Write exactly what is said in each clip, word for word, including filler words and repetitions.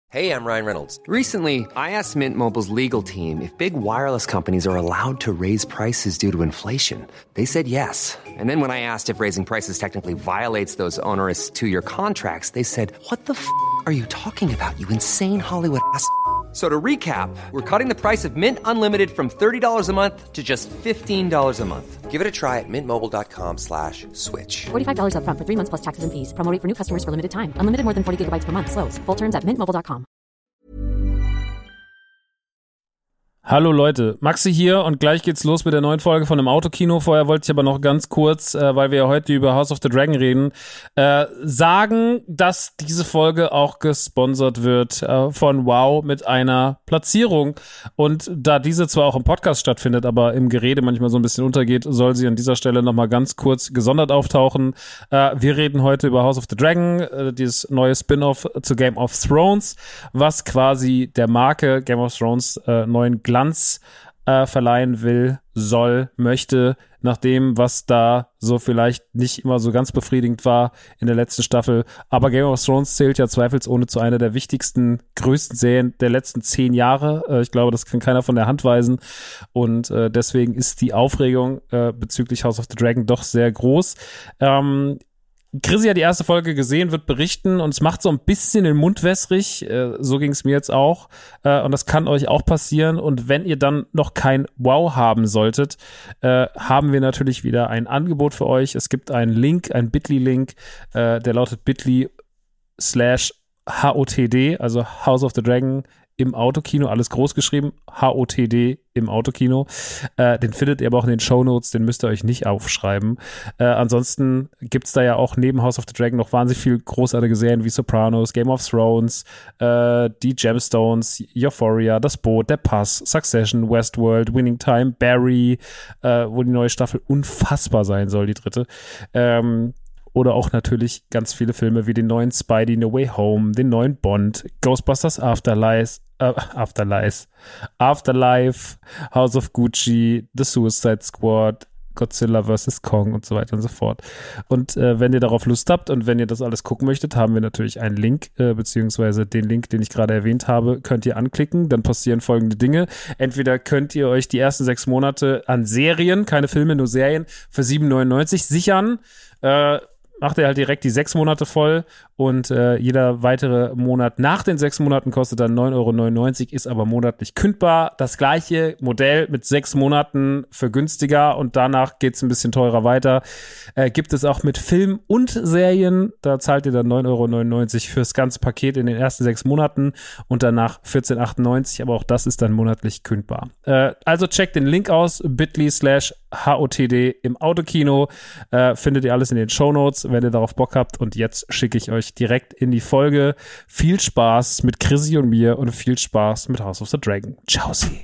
Hey, I'm Ryan Reynolds. Recently, I asked Mint Mobile's legal team if big wireless companies are allowed to raise prices due to inflation. They said yes. And then when I asked if raising prices technically violates those onerous two-year contracts, they said, what the f*** are you talking about, you insane Hollywood ass f- So to recap, we're cutting the price of Mint Unlimited from thirty dollars a month to just fifteen dollars a month. Give it a try at mintmobile.com slash switch. forty-five dollars up front for three months plus taxes and fees. Promo rate for new customers for limited time. Unlimited more than forty gigabytes per month. Slows full terms at mint mobile dot com. Hallo Leute, Maxi hier und gleich geht's los mit der neuen Folge von dem Autokino. Vorher wollte ich aber noch ganz kurz, äh, weil wir ja heute über House of the Dragon reden, äh, sagen, dass diese Folge auch gesponsert wird äh, von WoW mit einer Platzierung. Und da diese zwar auch im Podcast stattfindet, aber im Gerede manchmal so ein bisschen untergeht, soll sie an dieser Stelle nochmal ganz kurz gesondert auftauchen. Äh, wir reden heute über House of the Dragon, äh, dieses neue Spin-off zu Game of Thrones, was quasi der Marke Game of Thrones äh, neuen Glanz äh, verleihen will, soll, möchte, nach dem, was da so vielleicht nicht immer so ganz befriedigend war in der letzten Staffel. Aber Game of Thrones zählt ja zweifelsohne zu einer der wichtigsten, größten Serien der letzten zehn Jahre. Äh, ich glaube, das kann keiner von der Hand weisen. Und äh, deswegen ist die Aufregung äh, bezüglich House of the Dragon doch sehr groß. Ähm, Chrissy hat die erste Folge gesehen, wird berichten und es macht so ein bisschen den Mund wässrig. Äh, so ging es mir jetzt auch. Äh, und das kann euch auch passieren. Und wenn ihr dann noch kein Wow haben solltet, äh, haben wir natürlich wieder ein Angebot für euch. Es gibt einen Link, einen Bitly-Link, äh, der lautet bit.ly slash H O T D, also House of the Dragon im Autokino, alles groß geschrieben, H O T D im Autokino. Äh, den findet ihr aber auch in den Shownotes, den müsst ihr euch nicht aufschreiben. Äh, ansonsten gibt's da ja auch neben House of the Dragon noch wahnsinnig viel großartige Serien wie Sopranos, Game of Thrones, äh, die Gemstones, Euphoria, Das Boot, Der Pass, Succession, Westworld, Winning Time, Barry, äh, wo die neue Staffel unfassbar sein soll, die dritte. Ähm, Oder auch natürlich ganz viele Filme wie den neuen Spidey, No Way Home, den neuen Bond, Ghostbusters Afterlife, äh, Afterlife, Afterlife, House of Gucci, The Suicide Squad, Godzilla versus. Kong und so weiter und so fort. Und äh, wenn ihr darauf Lust habt und wenn ihr das alles gucken möchtet, haben wir natürlich einen Link, äh, beziehungsweise den Link, den ich gerade erwähnt habe, könnt ihr anklicken. Dann passieren folgende Dinge. Entweder könnt ihr euch die ersten sechs Monate an Serien, keine Filme, nur Serien, für sieben neunundneunzig sichern. Äh, macht ihr halt direkt die sechs Monate voll und äh, jeder weitere Monat nach den sechs Monaten kostet dann neun Euro neunundneunzig, ist aber monatlich kündbar. Das gleiche Modell mit sechs Monaten für günstiger und danach geht's ein bisschen teurer weiter. Äh, gibt es auch mit Film und Serien, da zahlt ihr dann neun Euro neunundneunzig fürs ganze Paket in den ersten sechs Monaten und danach vierzehn Euro achtundneunzig, aber auch das ist dann monatlich kündbar. Äh, also checkt den Link aus, bit.ly slash H O T D im Autokino, äh, findet ihr alles in den Shownotes, wenn ihr darauf Bock habt. Und jetzt schicke ich euch direkt in die Folge. Viel Spaß mit Chrissy und mir und viel Spaß mit House of the Dragon. Ciao, sie.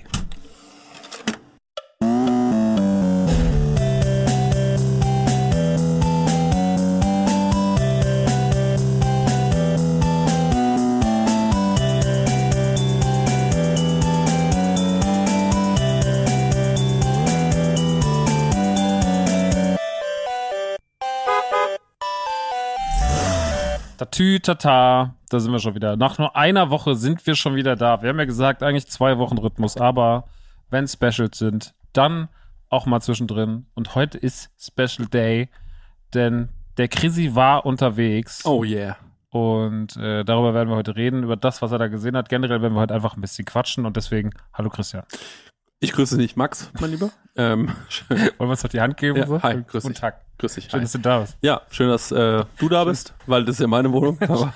Tatü, tata, da sind wir schon wieder. Nach nur einer Woche sind wir schon wieder da. Wir haben ja gesagt, eigentlich zwei Wochen Rhythmus, aber wenn Specials sind, dann auch mal zwischendrin. Und heute ist Special Day, denn der Chrissy war unterwegs. Oh yeah. Und äh, darüber werden wir heute reden, über das, was er da gesehen hat. Generell werden wir heute einfach ein bisschen quatschen und deswegen, hallo Christian. Ich grüße dich, Max, mein Lieber. Ähm, Wollen wir uns doch die Hand geben? Ja, so? hi, grüß Guten dich. Tag. Grüß dich. Schön, hi. dass du da bist. Ja, schön, dass äh, du da bist, weil das ist ja meine Wohnung. Aber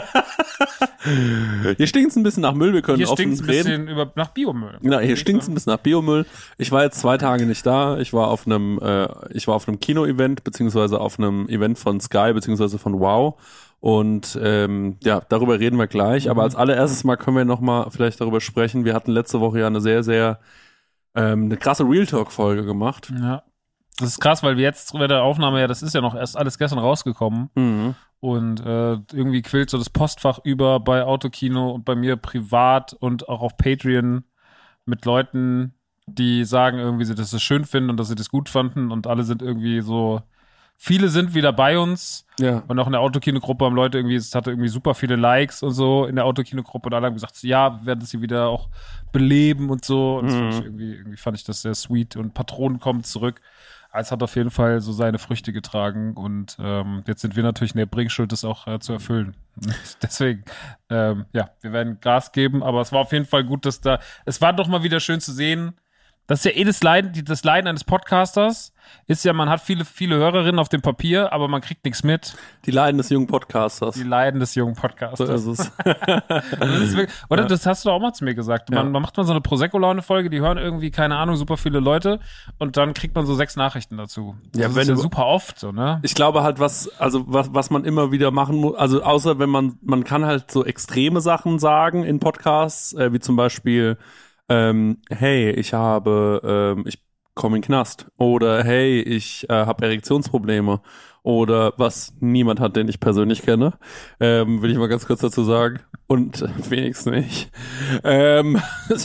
hier stinkt's ein bisschen nach Müll, wir können Hier offen stinkt's ein reden. bisschen über, nach Biomüll. Genau, hier stinkt's ein bisschen nach Biomüll. Ich war jetzt zwei Tage nicht da. Ich war auf einem, äh, ich war auf einem Kino-Event, beziehungsweise auf einem Event von Sky, beziehungsweise von Wow. Und ähm, ja, darüber reden wir gleich. Mhm. Aber als allererstes mal können wir noch mal vielleicht darüber sprechen. Wir hatten letzte Woche ja eine sehr, sehr ähm, eine krasse Real Talk-Folge gemacht. Ja. Das ist krass, weil wir jetzt bei der Aufnahme, ja, das ist ja noch erst alles gestern rausgekommen. Mhm. Und äh, irgendwie quillt so das Postfach über bei Autokino und bei mir privat und auch auf Patreon mit Leuten, die sagen irgendwie, dass sie das schön finden und dass sie das gut fanden und alle sind irgendwie so viele sind wieder bei uns. Ja. Und auch in der Autokino-Gruppe haben Leute irgendwie, es hatte irgendwie super viele Likes und so in der Autokino-Gruppe und alle haben gesagt, ja, wir werden das hier wieder auch beleben und so. Und das fand ich irgendwie, irgendwie fand ich das sehr sweet und Patronen kommen zurück. Es hat auf jeden Fall so seine Früchte getragen und ähm, jetzt sind wir natürlich in der Bringschuld, das auch äh, zu erfüllen. Deswegen, ähm, ja, wir werden Gas geben, aber es war auf jeden Fall gut, dass da, es war doch mal wieder schön zu sehen. Das ist ja eh das Leiden, die, das Leiden eines Podcasters ist ja, man hat viele, viele Hörerinnen auf dem Papier, aber man kriegt nichts mit. Die Leiden des jungen Podcasters. Die Leiden des jungen Podcasters. So ist es. Das ist wirklich, oder ja. Das hast du auch mal zu mir gesagt. Man, ja. man macht mal so eine Prosecco-Laune-Folge, die hören irgendwie, keine Ahnung, super viele Leute und dann kriegt man so sechs Nachrichten dazu. Das ja, ist wenn ja super oft so, ne? Ich glaube halt, was, also was, was man immer wieder machen muss, also außer wenn man, man kann halt so extreme Sachen sagen in Podcasts, äh, wie zum Beispiel Ähm, hey, ich habe, ähm, ich komme in den Knast. Oder hey, ich äh, habe Erektionsprobleme. Oder was niemand hat, den ich persönlich kenne. Ähm, will ich mal ganz kurz dazu sagen. Und äh, wenigstens nicht. Ähm,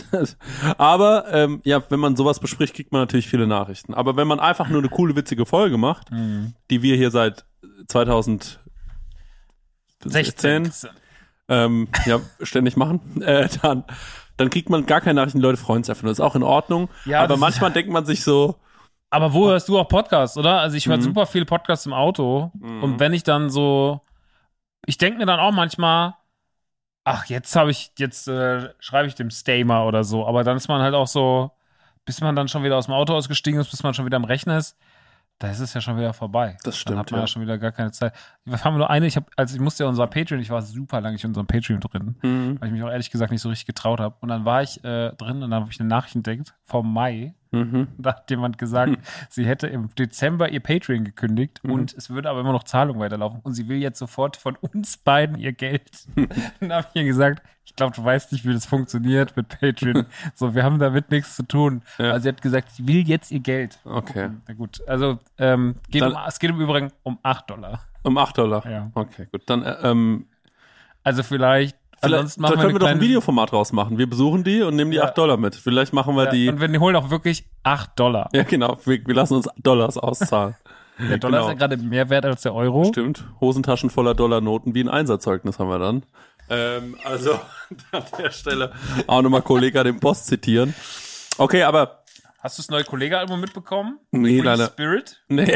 aber ähm, ja, wenn man sowas bespricht, kriegt man natürlich viele Nachrichten. Aber wenn man einfach nur eine coole, witzige Folge macht, mhm. die wir hier seit zwanzig sechzehn ähm, ja, ständig machen, äh, dann dann kriegt man gar keine Nachrichten, die Leute freuen sich einfach nur. Das ist auch in Ordnung. Ja, aber manchmal denkt man sich so. Aber wo hörst du auch Podcasts, oder? Also ich höre mhm. super viele Podcasts im Auto. Mhm. Und wenn ich dann so, ich denke mir dann auch manchmal, ach, jetzt habe ich, jetzt äh, schreibe ich dem Stamer oder so. Aber dann ist man halt auch so, bis man dann schon wieder aus dem Auto ausgestiegen ist, bis man schon wieder am Rechner ist, da ist es ja schon wieder vorbei. Das stimmt, Dann hat man ja, ja schon wieder gar keine Zeit. Wir haben nur eine, ich habe, also ich musste ja unser Patreon, ich war super lange nicht in unserem Patreon drin, mhm. weil ich mich auch ehrlich gesagt nicht so richtig getraut habe. Und dann war ich äh, drin und dann habe ich eine Nachricht entdeckt vom Mai. Mhm. Da hat jemand gesagt, mhm. sie hätte im Dezember ihr Patreon gekündigt mhm. und es würde aber immer noch Zahlung weiterlaufen und sie will jetzt sofort von uns beiden ihr Geld. Dann habe ich ihr gesagt, ich glaube, du weißt nicht, wie das funktioniert mit Patreon. So, wir haben damit nichts zu tun. Ja. Also sie hat gesagt, sie will jetzt ihr Geld. Okay. Na gut, also ähm, geht dann, um, es geht im Übrigen um acht Dollar. Um acht Dollar? Ja. Okay, gut. Dann, äh, ähm, also vielleicht Vielleicht machen wir können wir doch ein Videoformat rausmachen. Wir besuchen die und nehmen die ja. acht Dollar mit. Vielleicht machen wir ja, die. Und wir holen auch wirklich acht Dollar. Ja, genau. Wir, wir lassen uns Dollars auszahlen. Der Dollar genau. ist ja gerade mehr wert als der Euro. Stimmt. Hosentaschen voller Dollarnoten wie ein Einserzeugnis haben wir dann. Ähm, also an der Stelle auch nochmal Kollega den Post zitieren. Okay, aber hast du das neue Kollega-Album mitbekommen? Nee, Free leider. Spirit? Nee.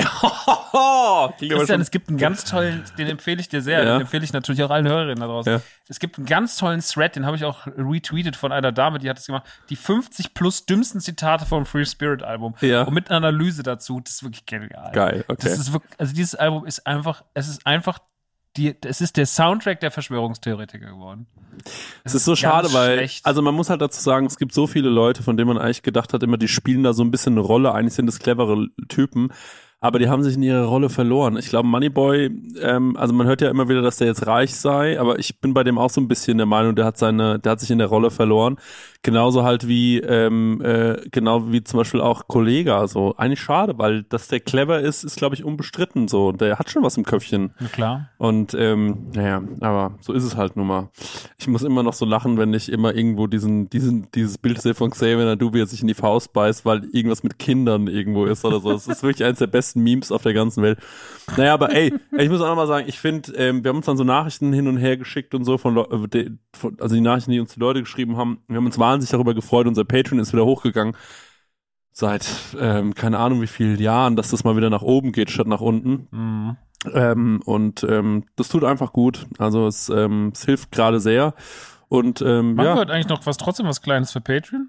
Christian, es gibt einen ganz tollen, den empfehle ich dir sehr, ja. den empfehle ich natürlich auch allen Hörerinnen da draußen. Ja. Es gibt einen ganz tollen Thread, den habe ich auch retweetet von einer Dame, die hat es gemacht, die fünfzig plus dümmsten Zitate vom Free Spirit Album. Ja. Und mit einer Analyse dazu, das ist wirklich genial. Geil, okay. Das ist wirklich, also dieses Album ist einfach, es ist einfach Die, es ist der Soundtrack der Verschwörungstheoretiker geworden. Es ist, ist so schade, weil, schlecht. Also man muss halt dazu sagen, es gibt so viele Leute, von denen man eigentlich gedacht hat, immer die spielen da so ein bisschen eine Rolle, eigentlich sind das clevere Typen, aber die haben sich in ihrer Rolle verloren. Ich glaube, Moneyboy, ähm, also man hört ja immer wieder, dass der jetzt reich sei, aber ich bin bei dem auch so ein bisschen der Meinung, der hat seine, der hat sich in der Rolle verloren. Genauso halt wie, ähm, äh, genau wie zum Beispiel auch Kollega, so. Eigentlich schade, weil dass der clever ist, ist glaube ich unbestritten, so. Der hat schon was im Köpfchen. Na klar. Und, ähm, naja, aber so ist es halt nun mal. Ich muss immer noch so lachen, wenn ich immer irgendwo diesen, diesen, dieses Bild sehe von Xavier Naidoo, wie er sich in die Faust beißt, weil irgendwas mit Kindern irgendwo ist oder so. Das ist wirklich eines der besten Memes auf der ganzen Welt. Naja, aber ey, ich muss auch noch mal sagen, ich finde, ähm, wir haben uns dann so Nachrichten hin und her geschickt und so von, äh, von, also die Nachrichten, die uns die Leute geschrieben haben, wir haben uns wahnsinnig darüber gefreut, unser Patreon ist wieder hochgegangen. Seit, ähm, keine Ahnung wie vielen Jahren, dass das mal wieder nach oben geht, statt nach unten. Mhm. Ähm, und ähm, das tut einfach gut. Also es, ähm, es hilft gerade sehr. Und ähm, machen ja. wir heute eigentlich noch was, trotzdem was Kleines für Patreon?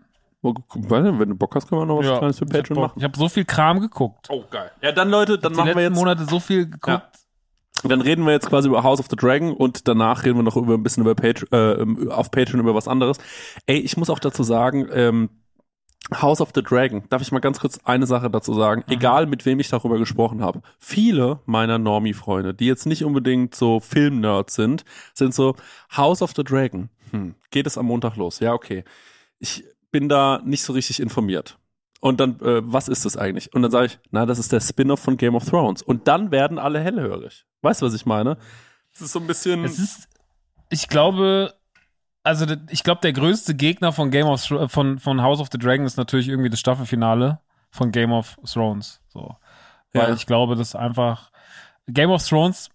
Wenn du Bock hast, können wir noch was ja, Kleines für Patreon machen. Ich habe so viel Kram geguckt. Oh, geil. Ja, dann Leute, dann ich machen die wir jetzt... letzten Monate so viel geguckt. Ja. Dann reden wir jetzt quasi über House of the Dragon und danach reden wir noch über ein bisschen über Patreon, äh, auf Patreon über was anderes. Ey, ich muss auch dazu sagen, ähm, House of the Dragon, darf ich mal ganz kurz eine Sache dazu sagen, mhm. egal mit wem ich darüber gesprochen habe. Viele meiner Normie-Freunde, die jetzt nicht unbedingt so Film-Nerds sind, sind so, House of the Dragon, hm, geht es am Montag los? Ja, okay. Ich bin da nicht so richtig informiert. Und dann, äh, was ist das eigentlich? Und dann sage ich, na, das ist der Spin-off von Game of Thrones. Und dann werden alle hellhörig. Weißt du, was ich meine? Es ist so ein bisschen... Es ist, ich glaube, also ich glaube, der größte Gegner von Game of von, von House of the Dragon ist natürlich irgendwie das Staffelfinale von Game of Thrones. So. Weil ja. ich glaube, das einfach... Game of Thrones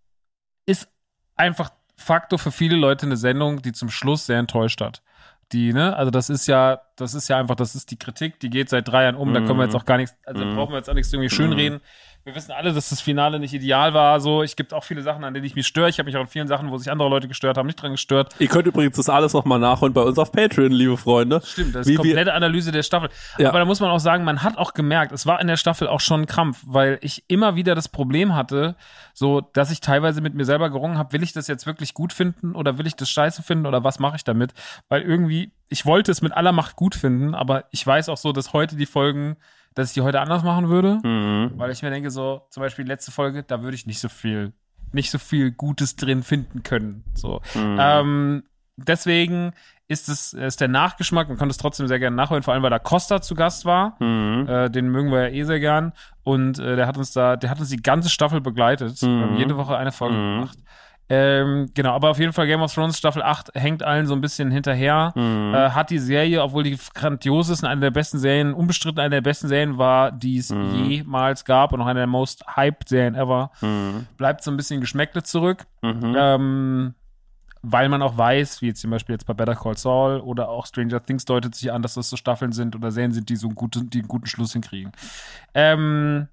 ist einfach Faktor für viele Leute eine Sendung, die zum Schluss sehr enttäuscht hat. Die, ne, also das ist ja, das ist ja einfach, das ist die Kritik, die geht seit drei Jahren um, mm. da können wir jetzt auch gar nichts, also mm. da brauchen wir jetzt auch nichts irgendwie schönreden. Wir wissen alle, dass das Finale nicht ideal war, so, ich gibt auch viele Sachen, an denen ich mich störe, ich habe mich auch an vielen Sachen, wo sich andere Leute gestört haben, nicht dran gestört. Ihr könnt übrigens das alles nochmal nachholen bei uns auf Patreon, liebe Freunde. Stimmt, das Wie ist komplette Analyse der Staffel. Ja. Aber da muss man auch sagen, man hat auch gemerkt, es war in der Staffel auch schon ein Krampf, weil ich immer wieder das Problem hatte, so, dass ich teilweise mit mir selber gerungen habe, will ich das jetzt wirklich gut finden oder will ich das scheiße finden oder was mache ich damit? Weil irgendwie, ich wollte es mit aller Macht gut finden, aber ich weiß auch so, dass heute die Folgen, dass ich die heute anders machen würde, mhm. weil ich mir denke so, zum Beispiel die letzte Folge, da würde ich nicht so viel, nicht so viel Gutes drin finden können, so. Mhm. Ähm, deswegen ist es, ist der Nachgeschmack, man kann es trotzdem sehr gerne nachholen, vor allem weil da Costa zu Gast war, mhm. äh, den mögen wir ja eh sehr gern und äh, der hat uns da, der hat uns die ganze Staffel begleitet, mhm. wir haben jede Woche eine Folge mhm. gemacht. Ähm, genau, aber auf jeden Fall Game of Thrones Staffel acht hängt allen so ein bisschen hinterher. Mhm. Äh, hat die Serie, obwohl die grandios ist und eine der besten Serien, unbestritten eine der besten Serien war, die es mhm. jemals gab und auch eine der most hyped Serien ever, mhm. bleibt so ein bisschen Geschmäckle zurück. Mhm. Ähm, weil man auch weiß, wie jetzt zum Beispiel jetzt bei Better Call Saul oder auch Stranger Things deutet sich an, dass das so Staffeln sind oder Serien sind, die so einen guten, die einen guten Schluss hinkriegen. Ähm,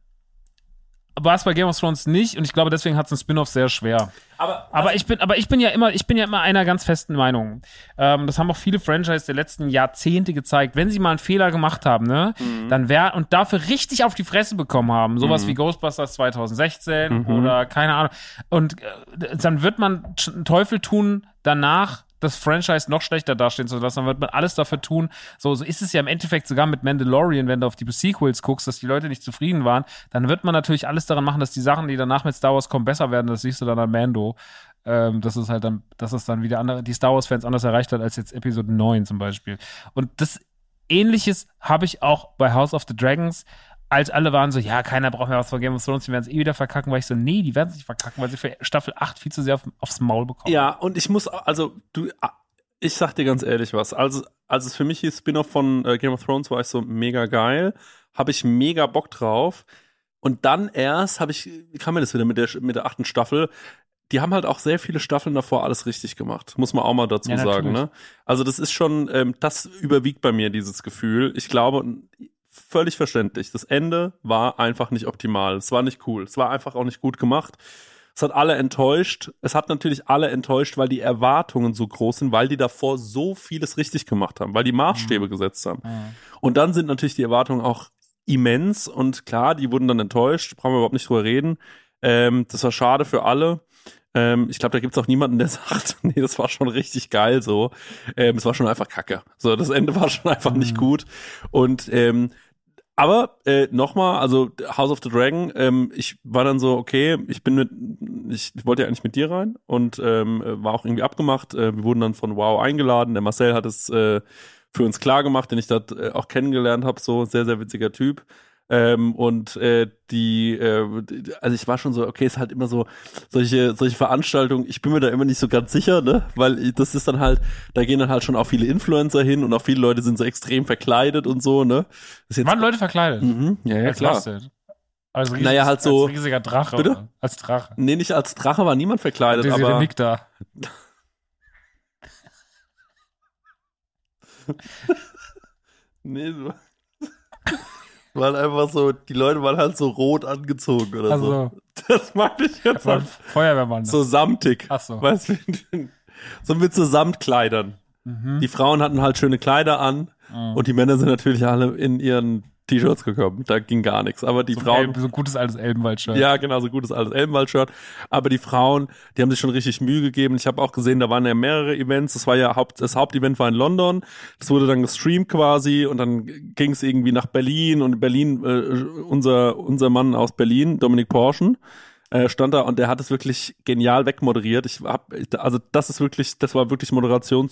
war es bei Game of Thrones nicht und ich glaube, deswegen hat es ein Spin-off sehr schwer. Aber, aber ich bin, aber ich bin ja immer, ich bin ja immer einer ganz festen Meinung. Ähm, das haben auch viele Franchise der letzten Jahrzehnte gezeigt. Wenn sie mal einen Fehler gemacht haben, ne, mhm. dann wär, und dafür richtig auf die Fresse bekommen haben, sowas mhm. wie Ghostbusters zwanzig sechzehn mhm. oder keine Ahnung. Und äh, dann wird man einen Teufel tun, danach das Franchise noch schlechter dastehen zu lassen, dann wird man alles dafür tun. So, so ist es ja im Endeffekt sogar mit Mandalorian, wenn du auf die Sequels guckst, dass die Leute nicht zufrieden waren, dann wird man natürlich alles daran machen, dass die Sachen, die danach mit Star Wars kommen, besser werden. Das siehst du dann an Mando. Ähm, dass es halt dann, dass es dann wieder andere, die Star Wars-Fans anders erreicht hat als jetzt Episode neun zum Beispiel. Und das Ähnliches habe ich auch bei House of the Dragons, als alle waren so, ja, keiner braucht mehr was von Game of Thrones, die werden es eh wieder verkacken, weil ich so, nee, die werden es nicht verkacken, weil sie für Staffel acht viel zu sehr auf, aufs Maul bekommen. Ja, und ich muss, also, du, ich sag dir ganz ehrlich was, also, als es für mich hieß Spin-off von äh, Game of Thrones, war ich so mega geil, habe ich mega Bock drauf und dann erst habe ich, wie kam mir das wieder mit der, mit der achten Staffel, die haben halt auch sehr viele Staffeln davor alles richtig gemacht, muss man auch mal dazu ja, sagen, ne? Also das ist schon, ähm, das überwiegt bei mir, dieses Gefühl, ich glaube, völlig verständlich. Das Ende war einfach nicht optimal. Es war nicht cool. Es war einfach auch nicht gut gemacht. Es hat alle enttäuscht. Es hat natürlich alle enttäuscht, weil die Erwartungen so groß sind, weil die davor so vieles richtig gemacht haben, weil die Maßstäbe mhm. gesetzt haben. Mhm. Und dann sind natürlich die Erwartungen auch immens und klar, die wurden dann enttäuscht. Brauchen wir überhaupt nicht drüber reden. Ähm, das war schade für alle. Ähm, ich glaube, da gibt's auch niemanden, der sagt, nee, das war schon richtig geil so. Ähm, es war schon einfach kacke. So, das Ende war schon einfach mhm. nicht gut. Und ähm, aber äh, nochmal, also House of the Dragon, ähm, ich war dann so, okay, ich bin mit, ich, ich wollte ja eigentlich mit dir rein und ähm, war auch irgendwie abgemacht. Äh, wir wurden dann von WoW eingeladen. Der Marcel hat es äh, für uns klar gemacht, den ich da äh, auch kennengelernt habe. So, sehr, sehr witziger Typ. Ähm, und äh, die, äh, also ich war schon so, okay, ist halt immer so solche solche Veranstaltungen, ich bin mir da immer nicht so ganz sicher, ne, weil das ist dann halt, da gehen dann halt schon auch viele Influencer hin und auch viele Leute sind so extrem verkleidet und so, ne. Das jetzt, waren Leute verkleidet? Mhm, ja, ja, als klar. Was also riesig, naja, halt so, als riesiger Drache. Bitte? Oder? Als Drache. Nee, nicht als Drache war niemand verkleidet, diese aber Nick da. nee, so. Weil einfach so, die Leute waren halt so rot angezogen oder also, so. Das meinte ich jetzt. Halt. Feuerwehrmann. So samtig. Ach so. Weißt du, so mit so Samtkleidern. Mhm. Die Frauen hatten halt schöne Kleider an mhm. und die Männer sind natürlich alle in ihren T-Shirts gekommen. Da ging gar nichts. Aber die so Frauen. Elb, so gutes altes Elbenwald-Shirt. Ja, genau, so gutes altes Elbenwald-Shirt. Aber die Frauen, die haben sich schon richtig Mühe gegeben. Ich habe auch gesehen, da waren ja mehrere Events. Das war ja Haupt, das Hauptevent war in London. Das wurde dann gestreamt quasi und dann ging es irgendwie nach Berlin und in Berlin, äh, unser, unser Mann aus Berlin, Dominik Porschen, äh, stand da und der hat es wirklich genial wegmoderiert. Ich hab, also das ist wirklich, das war wirklich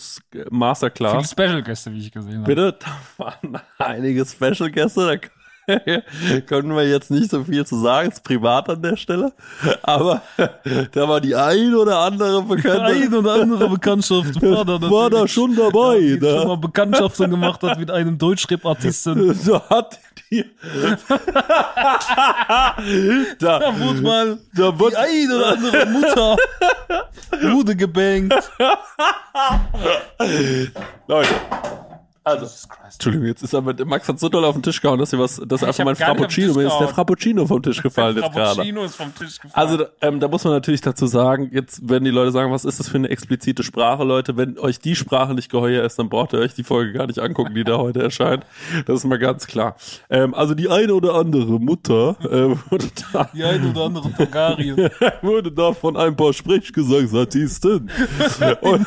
Moderations-Masterclass. Viele Special-Gäste, wie ich gesehen habe. Bitte, da waren einige Special-Gäste, da können wir jetzt nicht so viel zu sagen, ist privat an der Stelle, aber da war die ein oder andere Bekannte. Ein oder andere Bekanntschaft war da, war da schon dabei. Ja, die da. schon mal Bekanntschaften gemacht hat mit einem Deutschrap-Artisten. Da hat die da, Da wurde mal da wurde, die ein oder andere Mutter wurde gebankt. Leute. Also, Entschuldigung, jetzt ist aber, Max hat so doll auf den Tisch gehauen, dass hier was, dass Ich einfach hab mein gar nicht auf den Frappuccino, Tisch mir ist der gehauen. Frappuccino vom Tisch gefallen jetzt gerade. Frappuccino ist vom Tisch gefallen. Also, ähm, da muss man natürlich dazu sagen, jetzt werden die Leute sagen, was ist das für eine explizite Sprache, Leute? Wenn euch die Sprache nicht geheuer ist, dann braucht ihr euch die Folge gar nicht angucken, die da heute erscheint. Das ist mal ganz klar. Ähm, also die eine oder andere Mutter äh, wurde, da, die ein oder andere Bulgarien. wurde da von ein paar Sprechgesangsartisten. Und,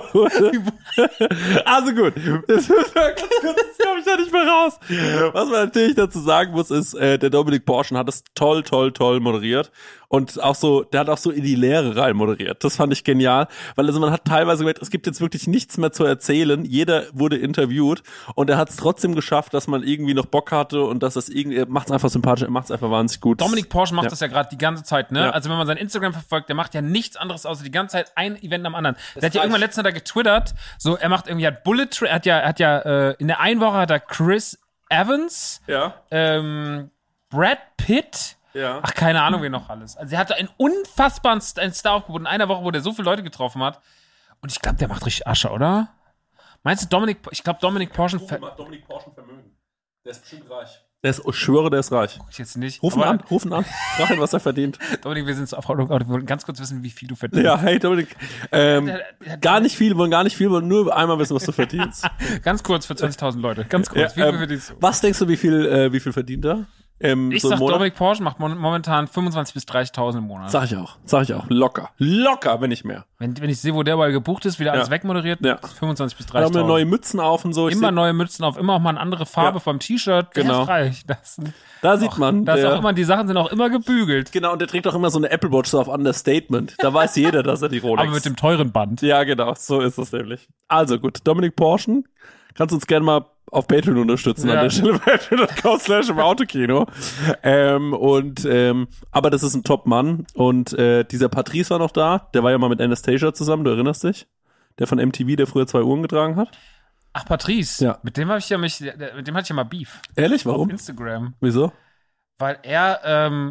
also gut, das ist ganz kurz, das komme ich da nicht mehr raus. Was man natürlich dazu sagen muss, ist, äh, der Dominik Porschen hat es toll, toll, toll moderiert. Und auch so, der hat auch so in die Leere rein moderiert. Das fand ich genial, weil also man hat teilweise gemerkt, es gibt jetzt wirklich nichts mehr zu erzählen. Jeder wurde interviewt und er hat es trotzdem geschafft, dass man irgendwie noch Bock hatte und dass das irgendwie, er macht es einfach sympathisch, er macht es einfach wahnsinnig gut. Dominik Porsche macht Ja. das ja gerade die ganze Zeit, ne? Ja. Also wenn man sein Instagram verfolgt, der macht ja nichts anderes außer die ganze Zeit ein Event am anderen. Der hat ja reicht. irgendwann letztens da getwittert, so er macht irgendwie hat Bullet Train, hat ja hat ja äh, in der einen Woche hat er Chris Evans, Ja, ähm, Brad Pitt. ja. Ach, keine Ahnung, wer noch alles. Also, er hatte einen unfassbaren St- einen Star aufgeboten. In einer Woche, wo der so viele Leute getroffen hat. Und ich glaube, der macht richtig Asche, oder? Meinst du, Dominik, ich glaube, Dominik Porsche, ver- Dominik Porschen Vermögen. Der ist bestimmt reich. Der ist, ich schwöre, der ist reich. ich jetzt nicht. Ruf ihn Aber, an, ruf ihn an. Frag ihn, was er verdient. Dominik, wir sind auf Ordnung, aber wir wollen ganz kurz wissen, wie viel du verdienst. Ja, hey Dominik. Ähm, Der- der- gar nicht viel, wollen gar nicht viel, wollen nur einmal wissen, was du verdienst. Ganz kurz für zwanzigtausend Leute. Ganz kurz. wie Ja, viel ähm, verdienst du? was denkst du, wie viel, äh, wie viel verdient er? Ähm, Ich so im sag, Monat? Dominik Porsche macht mon- momentan fünfundzwanzig bis dreißigtausend im Monat. Sag ich auch, sag ich auch. Locker. Locker, wenn nicht mehr. Wenn, wenn ich sehe, wo der mal gebucht ist, wieder alles Ja. wegmoderiert, Ja. fünfundzwanzig bis Da haben wir dreißigtausend. neue Mützen auf und so. Ich Immer seh, neue Mützen auf, immer auch mal eine andere Farbe Ja. vom T-Shirt. Der Genau. ist reich. Das, da sieht man. das ist der, auch immer, die Sachen sind auch immer gebügelt. genau, und der trägt auch immer so eine Apple Watch so auf Understatement. Da weiß jeder, dass er die Rolex. Aber mit dem teuren Band. Ja, genau, so ist es nämlich. Also gut, Dominik Porschen, kannst uns gerne mal auf Patreon unterstützen Ja. an der Stelle. Patreon punkt com slash im Autokino. Ähm, und, ähm, aber das ist ein Top-Mann. Und äh, dieser Patrice war noch da. Der war ja mal mit Anastasia zusammen, du erinnerst dich? Der von M T V, der früher zwei Uhren getragen hat. Ach, Patrice. Ja. Mit dem habe ich ja mich, mit dem hatte ich ja mal Beef. Ehrlich, Auf warum? Instagram. Wieso? Weil er, ähm,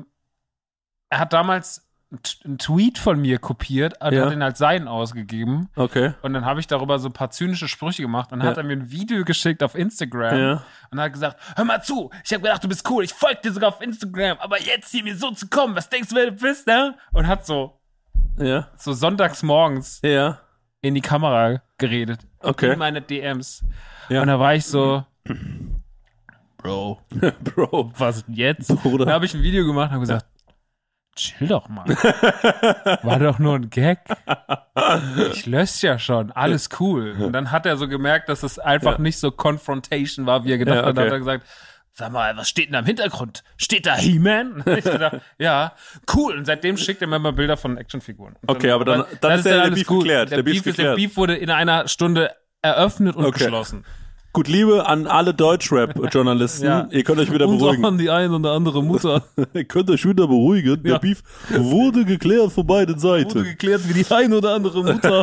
er hat damals einen Tweet von mir kopiert und Ja. hat ihn als seinen ausgegeben. Okay. Und dann habe ich darüber so ein paar zynische Sprüche gemacht. Und dann Ja. hat er mir ein Video geschickt auf Instagram Ja. und hat gesagt, hör mal zu, ich habe gedacht, du bist cool, ich folge dir sogar auf Instagram, aber jetzt hier mir so zu kommen, was denkst du, wer du bist, ne? Und hat so, Ja. so sonntags morgens Ja. in die Kamera geredet. Okay. In meine D Ms. Ja. Und da war ich so, Bro, Bro. was denn jetzt? Bruder. Da habe ich ein Video gemacht und habe gesagt, chill doch mal. War doch nur ein Gag. Ich lösche ja schon, alles cool. Und dann hat er so gemerkt, dass es einfach Ja. nicht so Confrontation war, wie er gedacht Ja, hat. Dann okay. hat er gesagt, sag mal, was steht denn da im Hintergrund? Steht da He-Man? Und ich gesagt, ja, cool. Und seitdem schickt er mir mal Bilder von Actionfiguren. Und Okay, aber dann- dann ist der alles Beef geklärt. Der, Der Beef Beef, ist, der geklärt. Beef wurde in einer Stunde eröffnet und Okay. geschlossen. Gut, Liebe an alle Deutschrap-Journalisten. Ja. Ihr könnt euch wieder Und beruhigen. auch an die ein oder andere Mutter. Ihr könnt euch wieder beruhigen. Der Ja. Beef wurde geklärt von beiden Seiten. Wurde geklärt wie die ein oder andere Mutter.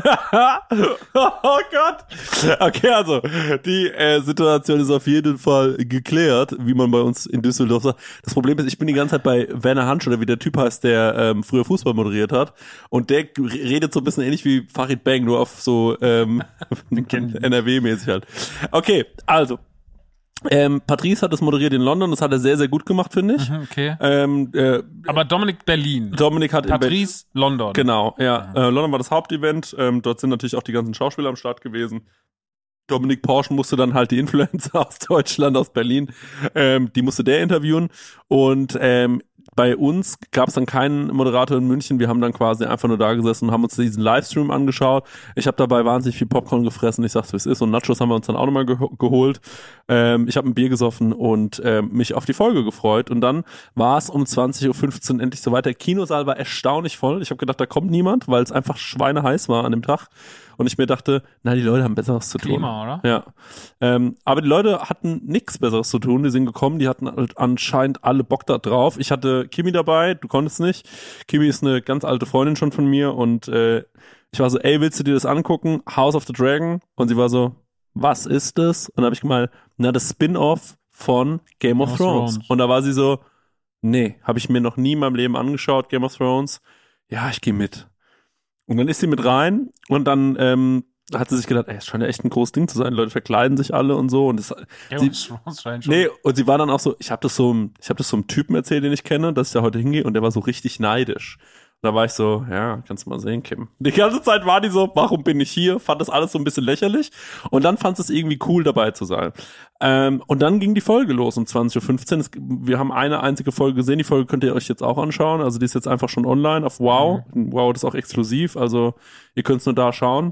Oh Gott. Okay, also die äh, Situation ist auf jeden Fall geklärt, wie man bei uns in Düsseldorf sagt. Das Problem ist, ich bin die ganze Zeit bei Werner Hansch, oder wie der Typ heißt, der ähm, früher Fußball moderiert hat. Und der redet so ein bisschen ähnlich wie Farid Bang, nur auf so ähm, N R W-mäßig halt. Okay, also. Ähm, Patrice hat das moderiert in London, das hat er sehr, sehr gut gemacht, finde ich. Okay. Ähm, äh, Aber Dominik Berlin. Dominik hat in Berlin. Patrice London. Genau, ja. Äh, London war das Hauptevent. Ähm, dort sind natürlich auch die ganzen Schauspieler am Start gewesen. Dominik Porschen musste dann halt die Influencer aus Deutschland, aus Berlin, ähm, die musste der interviewen. Und ähm, bei uns gab es dann keinen Moderator in München. Wir haben dann quasi einfach nur da gesessen und haben uns diesen Livestream angeschaut. Ich habe dabei wahnsinnig viel Popcorn gefressen. Ich sag's, wie es ist. Und Nachos haben wir uns dann auch nochmal geho- geholt. Ähm, ich habe ein Bier gesoffen und ähm, mich auf die Folge gefreut. Und dann war es um zwanzig Uhr fünfzehn endlich soweit. Der Kinosaal war erstaunlich voll. Ich habe gedacht, da kommt niemand, weil es einfach schweineheiß war an dem Tag. und ich mir dachte, na, die Leute haben Besseres zu tun. Klima, oder? Ja. Ähm, aber die Leute hatten nichts Besseres zu tun. Die sind gekommen, die hatten halt anscheinend alle Bock da drauf. Ich hatte Kimi dabei, du konntest nicht. Kimi ist eine ganz alte Freundin schon von mir und äh, ich war so, ey, willst du dir das angucken? House of the Dragon? Und sie war so, was ist das? Und dann habe ich gemeint, na, das Spin-off von Game of, Game of Thrones. Thrones. Und da war sie so, nee, habe ich mir noch nie in meinem Leben angeschaut, Game of Thrones. Ja, ich gehe mit. Und dann ist sie mit rein und dann ähm, hat sie sich gedacht, ey, es scheint ja echt ein großes Ding zu sein. Leute verkleiden sich alle und so. Und das, sie, nee, und sie war dann auch so, ich habe das so, ich habe das so einem Typen erzählt, den ich kenne, dass ich da heute hingehe und der war so richtig neidisch. Da war ich so, ja, kannst du mal sehen, Kim. Die ganze Zeit war die so, warum bin ich hier? Fand das alles so ein bisschen lächerlich. Und dann fand es irgendwie cool, dabei zu sein. Ähm, und dann ging die Folge los um zwanzig Uhr fünfzehn. Es, wir haben eine einzige Folge gesehen. Die Folge könnt ihr euch jetzt auch anschauen. Also die ist jetzt einfach schon online auf Wow. Mhm. Wow, das ist auch exklusiv. Also ihr könnt es nur da schauen.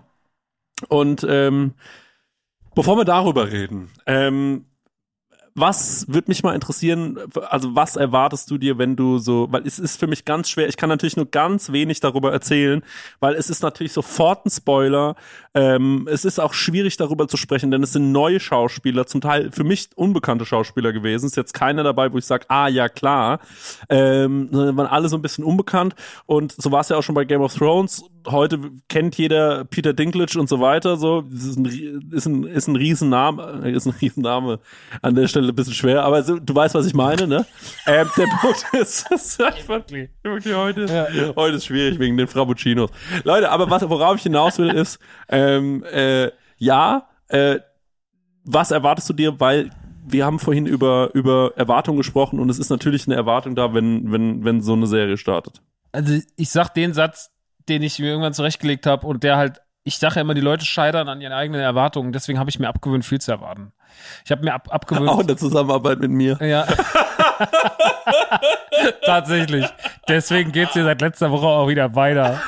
Und ähm, bevor wir darüber reden, ähm, was würde mich mal interessieren, also was erwartest du dir, wenn du so, weil es ist für mich ganz schwer, ich kann natürlich nur ganz wenig darüber erzählen, weil es ist natürlich sofort ein Spoiler, ähm, es ist auch schwierig darüber zu sprechen, denn es sind neue Schauspieler, zum Teil für mich unbekannte Schauspieler gewesen, ist jetzt keiner dabei, wo ich sage, ah ja klar, ähm, sondern waren alle so ein bisschen unbekannt und so war es ja auch schon bei Game of Thrones. Heute kennt jeder Peter Dinklage und so weiter, so, das ist ein, ist ein, ist ein Riesenname, ist ein Riesenname an der Stelle ein bisschen schwer, aber so, du weißt, was ich meine, ne? ähm, der Punkt ist, ist wirklich, wirklich heute, ja. heute ist schwierig wegen den Frappuccinos. Leute, aber was, worauf ich hinaus will, ist, ähm, äh, ja, äh, was erwartest du dir, weil wir haben vorhin über, über Erwartungen gesprochen und es ist natürlich eine Erwartung da, wenn, wenn, wenn so eine Serie startet. Also, ich sag den Satz, den ich mir irgendwann zurechtgelegt habe und der halt, ich sage ja immer, die Leute scheitern an ihren eigenen Erwartungen, deswegen habe ich mir abgewöhnt, viel zu erwarten. Ich habe mir ab, abgewöhnt... Auch in der Zusammenarbeit mit mir. Ja. Tatsächlich. Deswegen geht's hier seit letzter Woche auch wieder weiter.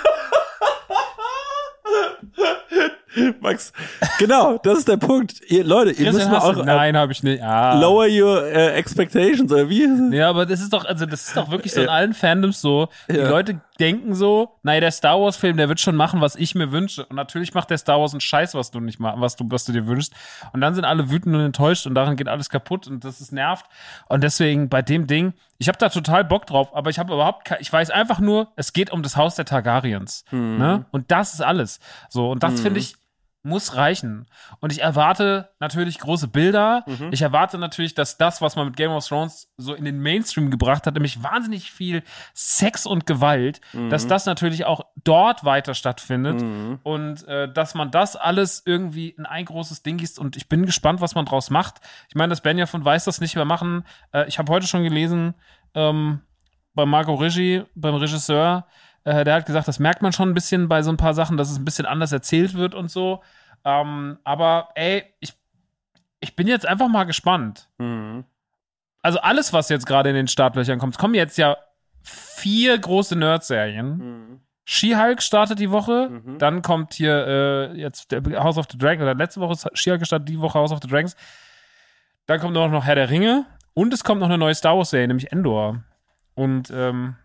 Max, genau, das ist der Punkt. Ihr, Leute, ihr Christian, müsst mal eure... Nein, habe ich nicht. Ah. Lower your uh, expectations, oder wie? Ja, aber das ist doch, also das ist doch wirklich so in Ja. allen Fandoms so. Die Ja. Leute denken so, naja, der Star Wars Film, der wird schon machen, was ich mir wünsche. Und natürlich macht der Star Wars einen Scheiß, was du nicht machst, was du, was du dir wünschst. Und dann sind alle wütend und enttäuscht und daran geht alles kaputt und das ist nervt. Und deswegen bei dem Ding, ich habe da total Bock drauf, aber ich habe überhaupt kein, ich weiß einfach nur, es geht um das Haus der Targaryens. Mhm. Ne? Und das ist alles. So, und das Mhm. finde ich, muss reichen. Und ich erwarte natürlich große Bilder. Mhm. Ich erwarte natürlich, dass das, was man mit Game of Thrones so in den Mainstream gebracht hat, nämlich wahnsinnig viel Sex und Gewalt, Mhm. dass das natürlich auch dort weiter stattfindet Mhm. und äh, dass man das alles irgendwie in ein großes Ding gießt. Und ich bin gespannt, was man draus macht. Ich meine, das Benioff weiß das nicht mehr machen. Äh, ich habe heute schon gelesen, ähm, bei Marco Ricci, beim Regisseur, Äh, der hat gesagt, das merkt man schon ein bisschen bei so ein paar Sachen, dass es ein bisschen anders erzählt wird und so. Ähm, aber ey, ich, ich bin jetzt einfach mal gespannt. Mhm. Also alles, was jetzt gerade in den Startlöchern kommt, es kommen jetzt ja vier große Nerd-Serien. Mhm. She-Hulk startet die Woche, Mhm. dann kommt hier äh, jetzt der House of the Dragon, oder letzte Woche ist She-Hulk gestartet, die Woche House of the Dragons. Dann kommt auch noch Herr der Ringe und es kommt noch eine neue Star Wars-Serie, nämlich Endor. Und ähm,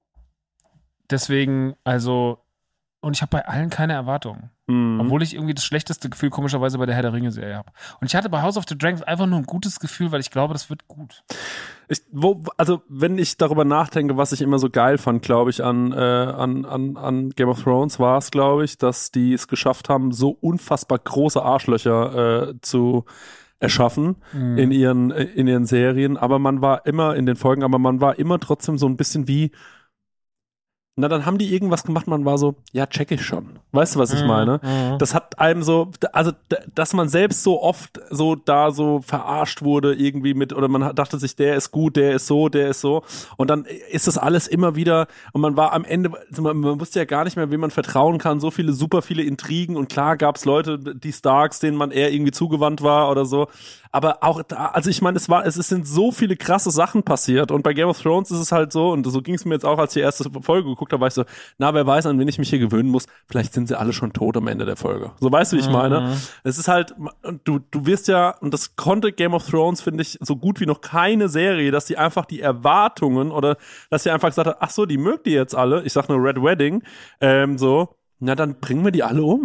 deswegen, also, und ich habe bei allen keine Erwartungen. Mhm. Obwohl ich irgendwie das schlechteste Gefühl komischerweise bei der Herr der Ringe-Serie habe. Und ich hatte bei House of the Dragons einfach nur ein gutes Gefühl, weil ich glaube, das wird gut. Ich, wo, also wenn ich darüber nachdenke, was ich immer so geil fand, glaube ich, an, äh, an, an, an Game of Thrones, war es, glaube ich, dass die es geschafft haben, so unfassbar große Arschlöcher äh, zu erschaffen Mhm. in ihren in ihren Serien. Aber man war immer in den Folgen, aber man war immer trotzdem so ein bisschen wie, na, dann haben die irgendwas gemacht, man war so, ja, check ich schon. Weißt du, was ich Mhm, meine? mhm. Das hat einem so, also, d- dass man selbst so oft so da so verarscht wurde irgendwie mit, oder man hat- dachte sich, der ist gut, der ist so, der ist so. Und dann ist das alles immer wieder, und man war am Ende, also man, man wusste ja gar nicht mehr, wem man vertrauen kann, so viele, super viele Intrigen, und klar gab's Leute, die Starks, denen man eher irgendwie zugewandt war oder so. Aber auch da, also ich meine, es war, es sind so viele krasse Sachen passiert, und bei Game of Thrones ist es halt so, und so ging es mir jetzt auch, als ich die erste Folge geguckt habe, war ich so, na, wer weiß, an wen ich mich hier gewöhnen muss, vielleicht sind sie alle schon tot am Ende der Folge. So, weißt du, wie ich meine? Es ist halt, du, du wirst ja, und das konnte Game of Thrones, finde ich, so gut wie noch keine Serie, dass sie einfach die Erwartungen, oder dass sie einfach gesagt hat, ach so, die mögt ihr jetzt alle, ich sag nur Red Wedding, ähm, so, Na, dann bringen wir die alle um.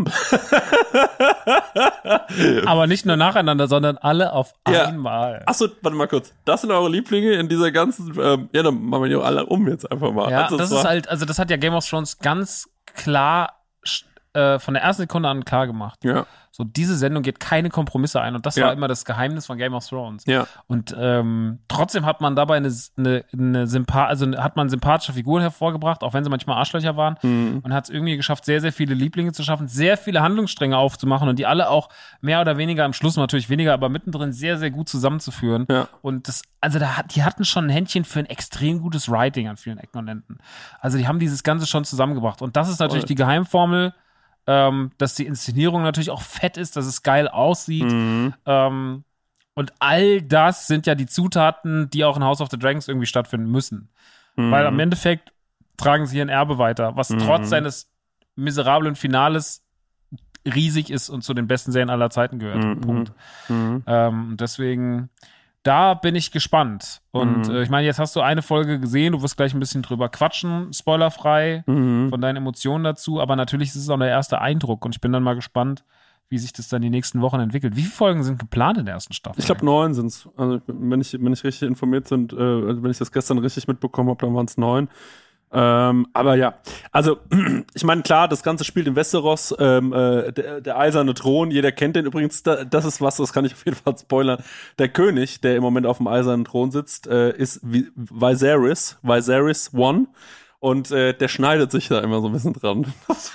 Aber nicht nur nacheinander, sondern alle auf Ja. einmal. Achso, warte mal kurz. Das sind eure Lieblinge in dieser ganzen, ähm, ja, dann machen wir die auch alle um jetzt einfach mal. Ja, also, das war, ist halt, also das hat ja Game of Thrones ganz klar äh, von der ersten Sekunde an klar gemacht. Ja, So, diese Sendung geht keine Kompromisse ein und das Ja. war immer das Geheimnis von Game of Thrones. ja. Und ähm, trotzdem hat man dabei eine, eine, eine Sympa also hat man sympathische Figuren hervorgebracht, auch wenn sie manchmal Arschlöcher waren. Mhm. Und hat es irgendwie geschafft, sehr, sehr viele Lieblinge zu schaffen, sehr viele Handlungsstränge aufzumachen und die alle auch mehr oder weniger, am Schluss natürlich weniger, aber mittendrin sehr, sehr gut zusammenzuführen. Ja. Und das, also da hat, die hatten schon ein Händchen für ein extrem gutes Writing an vielen Ecken und Enden. Also die haben dieses Ganze schon zusammengebracht. Und das ist natürlich Voll. die Geheimformel, ähm, dass die Inszenierung natürlich auch fett ist, dass es geil aussieht. Mhm. Ähm, und all das sind ja die Zutaten, die auch in House of the Dragons irgendwie stattfinden müssen. Mhm. Weil am Endeffekt tragen sie ein Erbe weiter, was Mhm. trotz seines miserablen Finales riesig ist und zu den besten Serien aller Zeiten gehört. Mhm. Punkt. Mhm. Ähm, deswegen, da bin ich gespannt. Und Mhm. äh, ich meine, jetzt hast du eine Folge gesehen, du wirst gleich ein bisschen drüber quatschen, spoilerfrei, Mhm. von deinen Emotionen dazu, aber natürlich ist es auch der erste Eindruck und ich bin dann mal gespannt, wie sich das dann die nächsten Wochen entwickelt. Wie viele Folgen sind geplant in der ersten Staffel? Ich glaube, neun sind's. Also, wenn ich, wenn ich richtig informiert sind, äh, also wenn ich das gestern richtig mitbekommen habe, dann waren es neun. Ähm, aber ja, also ich meine, klar, das Ganze spielt in Westeros, ähm, äh, der, der eiserne Thron, jeder kennt den übrigens, da, das ist was, das kann ich auf jeden Fall spoilern. Der König, der im Moment auf dem eisernen Thron sitzt, äh, ist Vi- Viserys, Viserys One. Und äh, der schneidet sich da immer so ein bisschen dran. Das,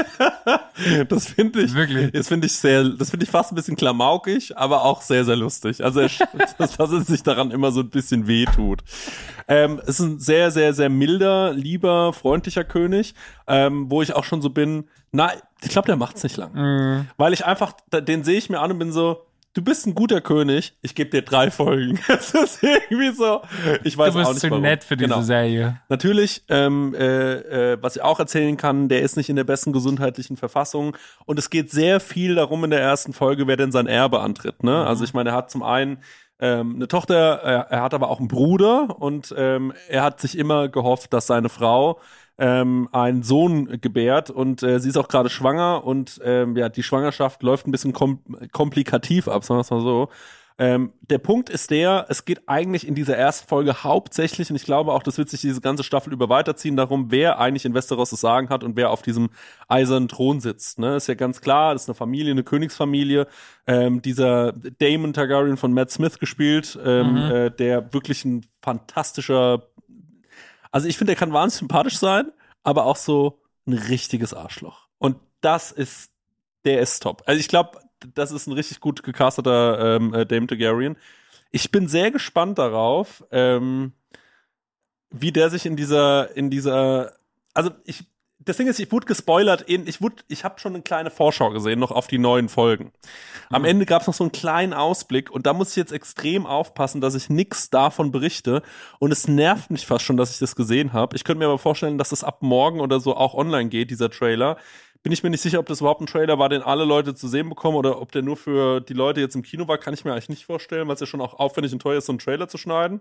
das finde ich, Wirklich? das finde ich sehr, das finde ich fast ein bisschen klamaukig, aber auch sehr, sehr lustig. Also er, dass, dass es sich daran immer so ein bisschen wehtut. Ähm, es ist ein sehr, sehr, sehr milder, lieber, freundlicher König, ähm, wo ich auch schon so bin, na, ich glaube, der macht's nicht lang. Mhm. Weil ich einfach, da- den sehe ich mir an und bin so, du bist ein guter König, ich gebe dir drei Folgen. Das ist irgendwie so, ich weiß Du bist auch nicht zu warum. nett für diese Genau. Serie. Natürlich, ähm, äh, äh, was ich auch erzählen kann, der ist nicht in der besten gesundheitlichen Verfassung und es geht sehr viel darum in der ersten Folge, wer denn sein Erbe antritt. Ne? Mhm. Also ich meine, er hat zum einen ähm, eine Tochter, er, er hat aber auch einen Bruder und ähm, er hat sich immer gehofft, dass seine Frau ähm, einen Sohn gebärt und äh, sie ist auch gerade schwanger und ähm, ja, die Schwangerschaft läuft ein bisschen kom komplikativ ab, sagen wir es mal so. Ähm, der Punkt ist der, es geht eigentlich in dieser ersten Folge hauptsächlich, und ich glaube auch, das wird sich diese ganze Staffel über weiterziehen, darum, wer eigentlich in Westeros das Sagen hat und wer auf diesem eisernen Thron sitzt. Ne? Ist ja ganz klar, das ist eine Familie, eine Königsfamilie. Ähm, dieser Daemon Targaryen von Matt Smith gespielt, ähm, Mhm. äh, der wirklich ein fantastischer, also ich finde, der kann wahnsinnig sympathisch sein, aber auch so ein richtiges Arschloch. Und das ist, der ist top. Also ich glaube, das ist ein richtig gut gecasteter ähm, äh, Daemon Targaryen. Ich bin sehr gespannt darauf, ähm, wie der sich in dieser, in dieser, also ich, das Ding ist, ich wurde gespoilert, in, ich wurde, ich habe schon eine kleine Vorschau gesehen, noch auf die neuen Folgen. Am Mhm. Ende gab es noch so einen kleinen Ausblick und da muss ich jetzt extrem aufpassen, dass ich nichts davon berichte und es nervt mich fast schon, dass ich das gesehen habe. Ich könnte mir aber vorstellen, dass das ab morgen oder so auch online geht, dieser Trailer. Bin ich mir nicht sicher, ob das überhaupt ein Trailer war, den alle Leute zu sehen bekommen oder ob der nur für die Leute jetzt im Kino war, kann ich mir eigentlich nicht vorstellen, weil es ja schon auch aufwendig und teuer ist, so einen Trailer zu schneiden.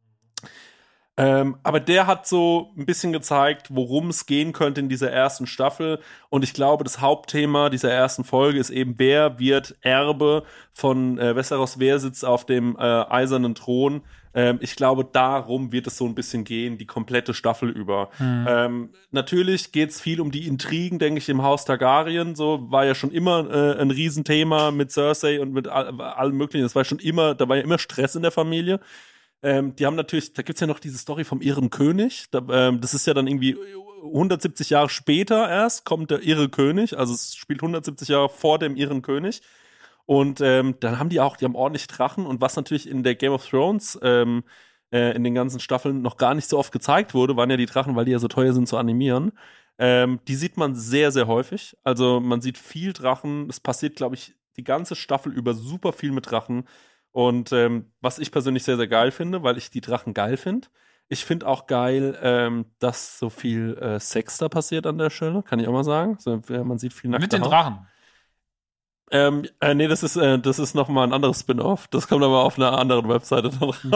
Ähm, aber der hat so ein bisschen gezeigt, worum es gehen könnte in dieser ersten Staffel. Und ich glaube, das Hauptthema dieser ersten Folge ist eben, wer wird Erbe von äh, Westeros, wer sitzt auf dem äh, eisernen Thron. Ähm, ich glaube, darum wird es so ein bisschen gehen, die komplette Staffel über. Mhm. Ähm, natürlich geht es viel um die Intrigen, denke ich, im Haus Targaryen. So war ja schon immer äh, ein Riesenthema mit Cersei und mit all, allem Möglichen. Das war schon immer, da war ja immer Stress in der Familie. Ähm, die haben natürlich, da gibt's ja noch diese Story vom irren König. Da, ähm, das ist ja dann irgendwie hundertsiebzig Jahre später erst kommt der irre König. Also es spielt hundertsiebzig Jahre vor dem irren König. Und ähm, dann haben die auch, die haben ordentlich Drachen. Und was natürlich in der Game of Thrones ähm, äh, in den ganzen Staffeln noch gar nicht so oft gezeigt wurde, waren ja die Drachen, weil die ja so teuer sind zu animieren. Ähm, die sieht man sehr, sehr häufig. Also man sieht viel Drachen. Es passiert, glaube ich, die ganze Staffel über super viel mit Drachen. Und ähm, was ich persönlich sehr, sehr geil finde, weil ich die Drachen geil finde. Ich finde auch geil, ähm, dass so viel äh, Sex da passiert an der Stelle, kann ich auch mal sagen. So, man sieht viel nackte Mit den Haut. Drachen. Ähm, äh, nee, das ist, äh, das ist nochmal ein anderes Spin-off. Das kommt aber auf einer anderen Webseite dann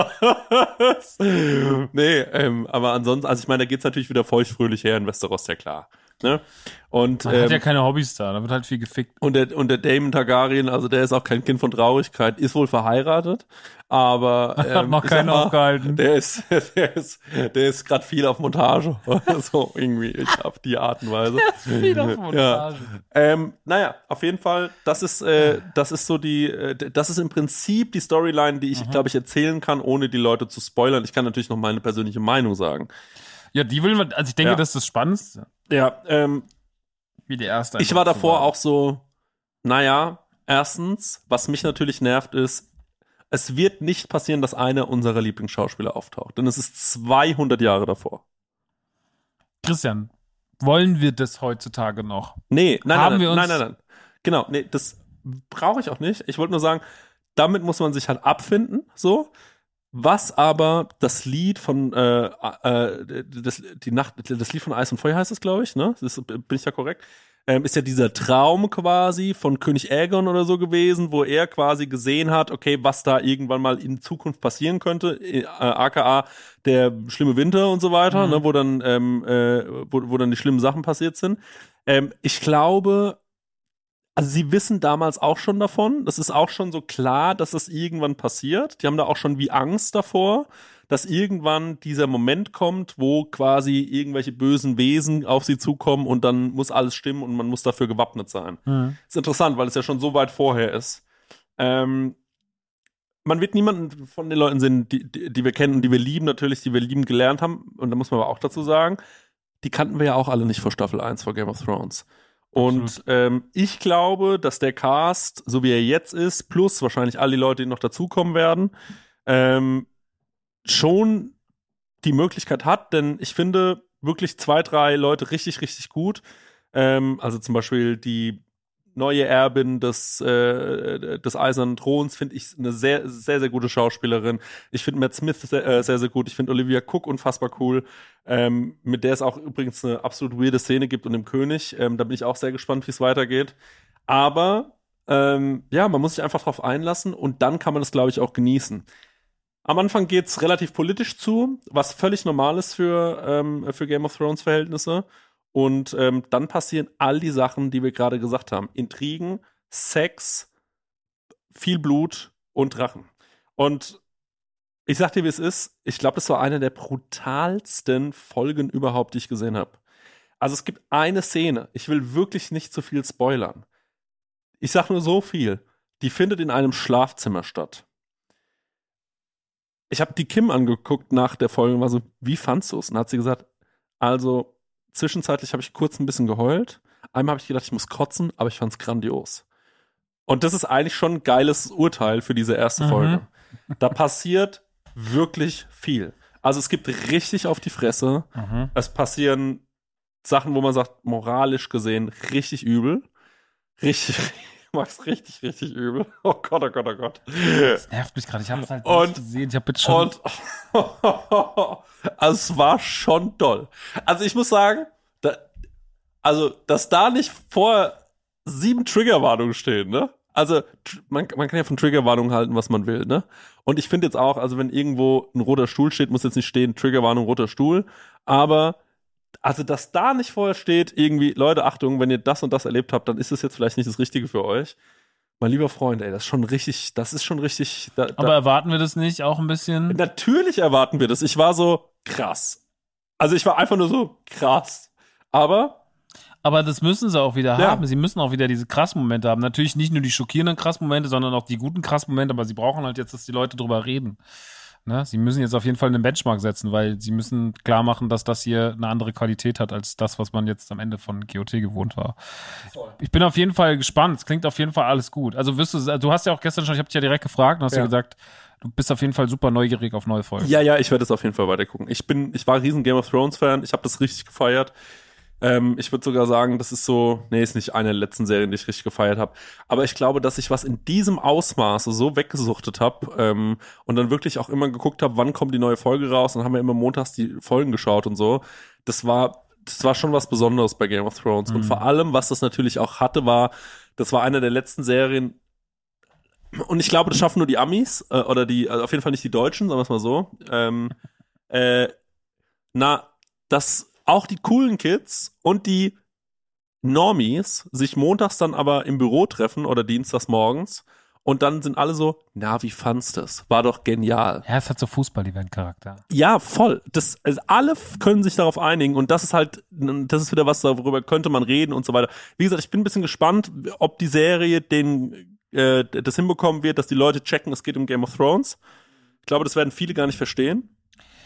raus. Nee, ähm, aber ansonsten, also ich meine, da geht's natürlich wieder feuchtfröhlich her in Westeros, ja klar. Ne? Und, Man ähm, hat ja keine Hobbys da, da wird halt viel gefickt. und der, und der Daemon Targaryen, also der ist auch kein Kind von Traurigkeit, ist wohl verheiratet, aber ähm, Hat noch ich sag keinen mal, aufgehalten. Der ist, der ist, der ist gerade viel auf Montage. so irgendwie, ich auf die Art und Weise. Viel auf Montage. Ja. Ähm, naja, auf jeden Fall, das ist, äh, das ist so die, äh, das ist im Prinzip die Storyline, die ich, glaube ich, erzählen kann, ohne die Leute zu spoilern. Ich kann natürlich noch meine persönliche Meinung sagen. Ja, die will man, also ich denke, Ja. das ist das Spannendste. Ja, ähm, Wie die erste. ich war davor auch so, naja, erstens, was mich natürlich nervt, ist, es wird nicht passieren, dass einer unserer Lieblingsschauspieler auftaucht. Denn es ist zweihundert Jahre davor. Christian, wollen wir das heutzutage noch? Nee, nein, Haben nein, wir nein, uns- nein, nein. Genau, nee, das brauche ich auch nicht. Ich wollte nur sagen, damit muss man sich halt abfinden, so. Was aber das Lied von äh, äh, das, die Nacht, das Lied von Eis und Feuer heißt es, glaube ich, ne? Das ist, bin ich da korrekt? Ähm, ist ja dieser Traum quasi von König Aegon oder so gewesen, wo er quasi gesehen hat, okay, was da irgendwann mal in Zukunft passieren könnte, äh, aka der schlimme Winter und so weiter, Mhm. ne, wo dann ähm, äh, wo, wo dann die schlimmen Sachen passiert sind. Ähm, ich glaube, also sie wissen damals auch schon davon, das ist auch schon so klar, dass das irgendwann passiert. Die haben da auch schon wie Angst davor, dass irgendwann dieser Moment kommt, wo quasi irgendwelche bösen Wesen auf sie zukommen und dann muss alles stimmen und man muss dafür gewappnet sein. Mhm. Ist interessant, weil es ja schon so weit vorher ist. Ähm, man wird niemanden von den Leuten sehen, die, die, die wir kennen und die wir lieben, natürlich, die wir lieben gelernt haben. Und da muss man aber auch dazu sagen, die kannten wir ja auch alle nicht vor Staffel eins vor Game of Thrones. Und ähm, ich glaube, dass der Cast, so wie er jetzt ist, plus wahrscheinlich all die Leute, die noch dazukommen werden, ähm, schon die Möglichkeit hat, denn ich finde wirklich zwei, drei Leute richtig, richtig gut. Ähm, also zum Beispiel die neue Erbin des, äh, des Eisernen Throns finde ich eine sehr, sehr, sehr gute Schauspielerin. Ich finde Matt Smith sehr, äh, sehr, sehr gut. Ich finde Olivia Cook unfassbar cool. Ähm, mit der es auch übrigens eine absolut weirde Szene gibt und dem König. Ähm, da bin ich auch sehr gespannt, wie es weitergeht. Aber ähm, ja, man muss sich einfach drauf einlassen und dann kann man das, glaube ich, auch genießen. Am Anfang geht's relativ politisch zu, was völlig normal ist für, ähm, für Game of Thrones Verhältnisse. Und ähm, dann passieren all die Sachen, die wir gerade gesagt haben. Intrigen, Sex, viel Blut und Drachen. Und ich sag dir, wie es ist. Ich glaube, das war eine der brutalsten Folgen überhaupt, die ich gesehen habe. Also es gibt eine Szene. Ich will wirklich nicht zu viel spoilern. Ich sag nur so viel. Die findet in einem Schlafzimmer statt. Ich habe die Kim angeguckt nach der Folge und war so, wie fandst du es? Und hat sie gesagt, also zwischenzeitlich habe ich kurz ein bisschen geheult. Einmal habe ich gedacht, ich muss kotzen, aber ich fand es grandios. Und das ist eigentlich schon ein geiles Urteil für diese erste Mhm. Folge. Da passiert wirklich viel. Also es gibt richtig auf die Fresse. Mhm. Es passieren Sachen, wo man sagt, moralisch gesehen, richtig übel. Richtig, ich mag's richtig, richtig übel. Oh Gott, oh Gott, oh Gott. Das nervt mich gerade. Ich habe es halt Und- nicht gesehen. Ich habe jetzt schon. Und also es war schon toll. Also ich muss sagen, da, also dass da nicht vor sieben Triggerwarnungen stehen, ne? Also tr- man, man kann ja von Triggerwarnungen halten, was man will, ne? Und ich finde jetzt auch, also wenn irgendwo ein roter Stuhl steht, muss jetzt nicht stehen, Triggerwarnung, roter Stuhl. Aber also dass da nicht vorher steht, irgendwie, Leute, Achtung, wenn ihr das und das erlebt habt, dann ist es jetzt vielleicht nicht das Richtige für euch. Mein lieber Freund, ey, das ist schon richtig, das ist schon richtig. Da, da, Aber erwarten wir das nicht auch ein bisschen? Natürlich erwarten wir das. Ich war so krass. Also ich war einfach nur so krass. Aber Aber das müssen sie auch wieder Ja. haben. Sie müssen auch wieder diese krassen Momente haben. Natürlich nicht nur die schockierenden krassen Momente, sondern auch die guten krassen Momente. Aber sie brauchen halt jetzt, dass die Leute drüber reden. Ne? Sie müssen jetzt auf jeden Fall einen Benchmark setzen, weil sie müssen klar machen, dass das hier eine andere Qualität hat als das, was man jetzt am Ende von G O T gewohnt war. Ich bin auf jeden Fall gespannt. Es klingt auf jeden Fall alles gut. Also wirst du, du hast ja auch gestern schon, ich habe dich ja direkt gefragt und hast ja. Ja. gesagt, du bist auf jeden Fall super neugierig auf neue Folgen. ja, ja, ich werde es auf jeden Fall weitergucken. Ich bin, ich war ein riesen Game of Thrones Fan. Ich habe das richtig gefeiert. Ähm, ich würde sogar sagen, das ist so, nee, ist nicht eine der letzten Serien, die ich richtig gefeiert habe. Aber ich glaube, dass ich was in diesem Ausmaße so weggesuchtet habe ähm, und dann wirklich auch immer geguckt habe, wann kommt die neue Folge raus. Und dann haben wir immer montags die Folgen geschaut und so. Das war, das war schon was Besonderes bei Game of Thrones. Mhm. Und vor allem, was das natürlich auch hatte, war, das war eine der letzten Serien. Und ich glaube, das schaffen nur die Amis äh, oder die, also auf jeden Fall nicht die Deutschen, sagen wir es mal so. Ähm, äh, na, dass auch die coolen Kids und die Normies sich montags dann aber im Büro treffen oder dienstags morgens und dann sind alle so, na, wie fandst du das? War doch genial. Ja, es hat so Fußball-Event-Charakter. Ja, voll. Das, also alle können sich darauf einigen und das ist halt, das ist wieder was, darüber könnte man reden und so weiter. Wie gesagt, ich bin ein bisschen gespannt, ob die Serie den, äh, das hinbekommen wird, dass die Leute checken, es geht um Game of Thrones. Ich glaube, das werden viele gar nicht verstehen.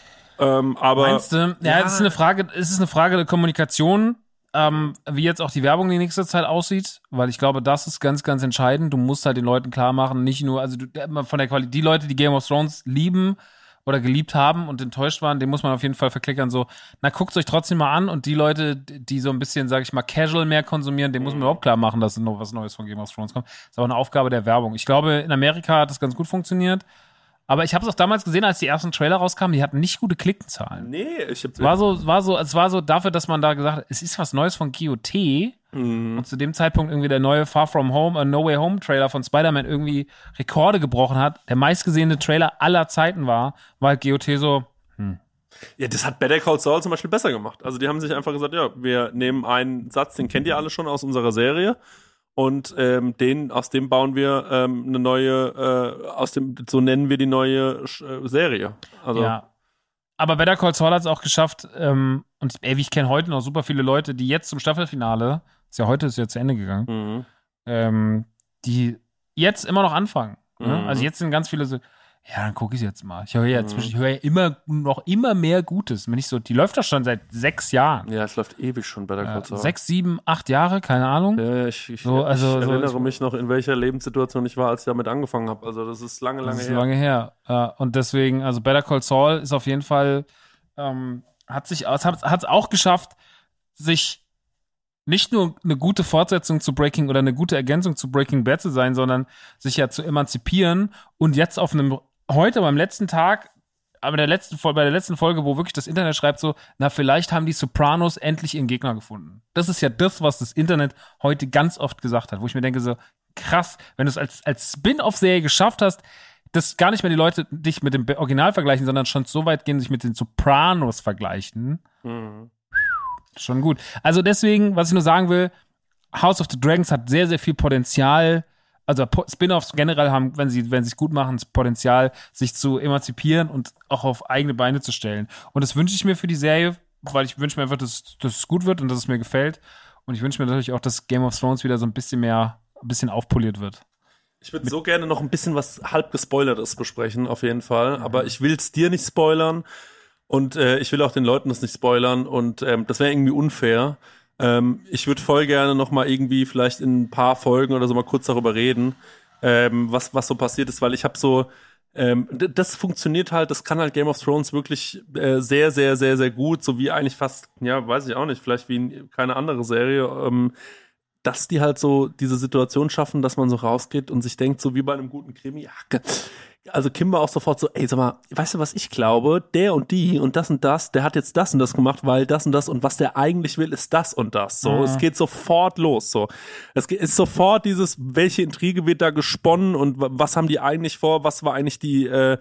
Ähm, aber Meinst du? Ja, ja. es ist eine Frage, es ist eine Frage der Kommunikation, ähm, wie jetzt auch die Werbung die nächste Zeit aussieht, weil ich glaube, das ist ganz, ganz entscheidend. Du musst halt den Leuten klar machen, nicht nur, also du, von der Qualität, die Leute, die Game of Thrones lieben oder geliebt haben und enttäuscht waren, den muss man auf jeden Fall verklickern, so, na, guckt's euch trotzdem mal an und die Leute, die so ein bisschen, sag ich mal, casual mehr konsumieren, denen muss man überhaupt klar machen, dass noch was Neues von Game of Thrones kommt. Das ist aber eine Aufgabe der Werbung. Ich glaube, in Amerika hat das ganz gut funktioniert. Aber ich habe es auch damals gesehen, als die ersten Trailer rauskamen, die hatten nicht gute Klickzahlen. Nee, ich hab Es war so, war so, es war so dafür, dass man da gesagt hat, es ist was Neues von G O T. Mhm. Und zu dem Zeitpunkt irgendwie der neue Far From Home, uh, No Way Home Trailer von Spider-Man irgendwie Rekorde gebrochen hat. Der meistgesehene Trailer aller Zeiten war, weil G O T so, hm. Ja, das hat Better Call Saul zum Beispiel besser gemacht. Also die haben sich einfach gesagt, ja, wir nehmen einen Satz, den kennt ihr alle schon aus unserer Serie. Und ähm, den, aus dem bauen wir ähm, eine neue, äh, aus dem, so nennen wir die neue äh, Serie. Also, ja. Aber Better Call Saul hat es auch geschafft, ähm, und ey, ich kenne heute noch super viele Leute, die jetzt zum Staffelfinale, ist ja heute ist ja zu Ende gegangen, mhm. ähm, die jetzt immer noch anfangen. Ne? Mhm. Also jetzt sind ganz viele so, ja, dann gucke ich jetzt mal. Ich höre ja, Mhm. ich höre ja immer noch immer mehr Gutes. Wenn ich so, die läuft doch schon seit sechs Jahren. Ja, es läuft ewig schon Better Call Äh, Saul. sechs, sieben, acht Jahre, keine Ahnung. Ja, ich, ich, So, also, ich so- erinnere so- mich noch, in welcher Lebenssituation ich war, als ich damit angefangen habe. Also das ist lange, lange Das ist her. lange her. Äh, und deswegen, also Better Call Saul ist auf jeden Fall, ähm, hat sich, es hat es auch geschafft, sich nicht nur eine gute Fortsetzung zu Breaking oder eine gute Ergänzung zu Breaking Bad zu sein, sondern sich ja zu emanzipieren und jetzt auf einem, heute beim letzten Tag, aber der letzten, bei der letzten Folge, wo wirklich das Internet schreibt so, na, vielleicht haben die Sopranos endlich ihren Gegner gefunden. Das ist ja das, was das Internet heute ganz oft gesagt hat, wo ich mir denke so, krass, wenn du es als, als Spin-off-Serie geschafft hast, dass gar nicht mehr die Leute dich mit dem Original vergleichen, sondern schon so weit gehen, sich mit den Sopranos vergleichen. Mhm. Schon gut. Also deswegen, was ich nur sagen will, House of the Dragons hat sehr, sehr viel Potenzial. Also Po- Spin-offs generell haben, wenn sie wenn sie es gut machen, das Potenzial, sich zu emanzipieren und auch auf eigene Beine zu stellen. Und das wünsche ich mir für die Serie, weil ich wünsche mir einfach, dass, dass es gut wird und dass es mir gefällt. Und ich wünsche mir natürlich auch, dass Game of Thrones wieder so ein bisschen mehr, ein bisschen aufpoliert wird. Ich würde so gerne noch ein bisschen was halb gespoilertes besprechen, auf jeden Fall. Aber ich will es dir nicht spoilern und äh, ich will auch den Leuten das nicht spoilern und ähm, das wäre irgendwie unfair. Ähm, ich würde voll gerne noch mal irgendwie vielleicht in ein paar Folgen oder so mal kurz darüber reden, ähm, was was so passiert ist, weil ich habe so ähm, d- das funktioniert halt, das kann halt Game of Thrones wirklich äh, sehr, sehr, sehr, sehr gut, so wie eigentlich fast, ja, weiß ich auch nicht, vielleicht wie in, keine andere Serie, ähm, dass die halt so diese Situation schaffen, dass man so rausgeht und sich denkt, so wie bei einem guten Krimi, ach, ge- also Kimber auch sofort so, ey, sag mal, weißt du, was ich glaube? Der und die und das und das, der hat jetzt das und das gemacht, weil das und das und was der eigentlich will, ist das und das. So, Mhm. es geht sofort los. So, es ge- ist sofort dieses, welche Intrige wird da gesponnen und w- was haben die eigentlich vor? Was war eigentlich die, äh, äh,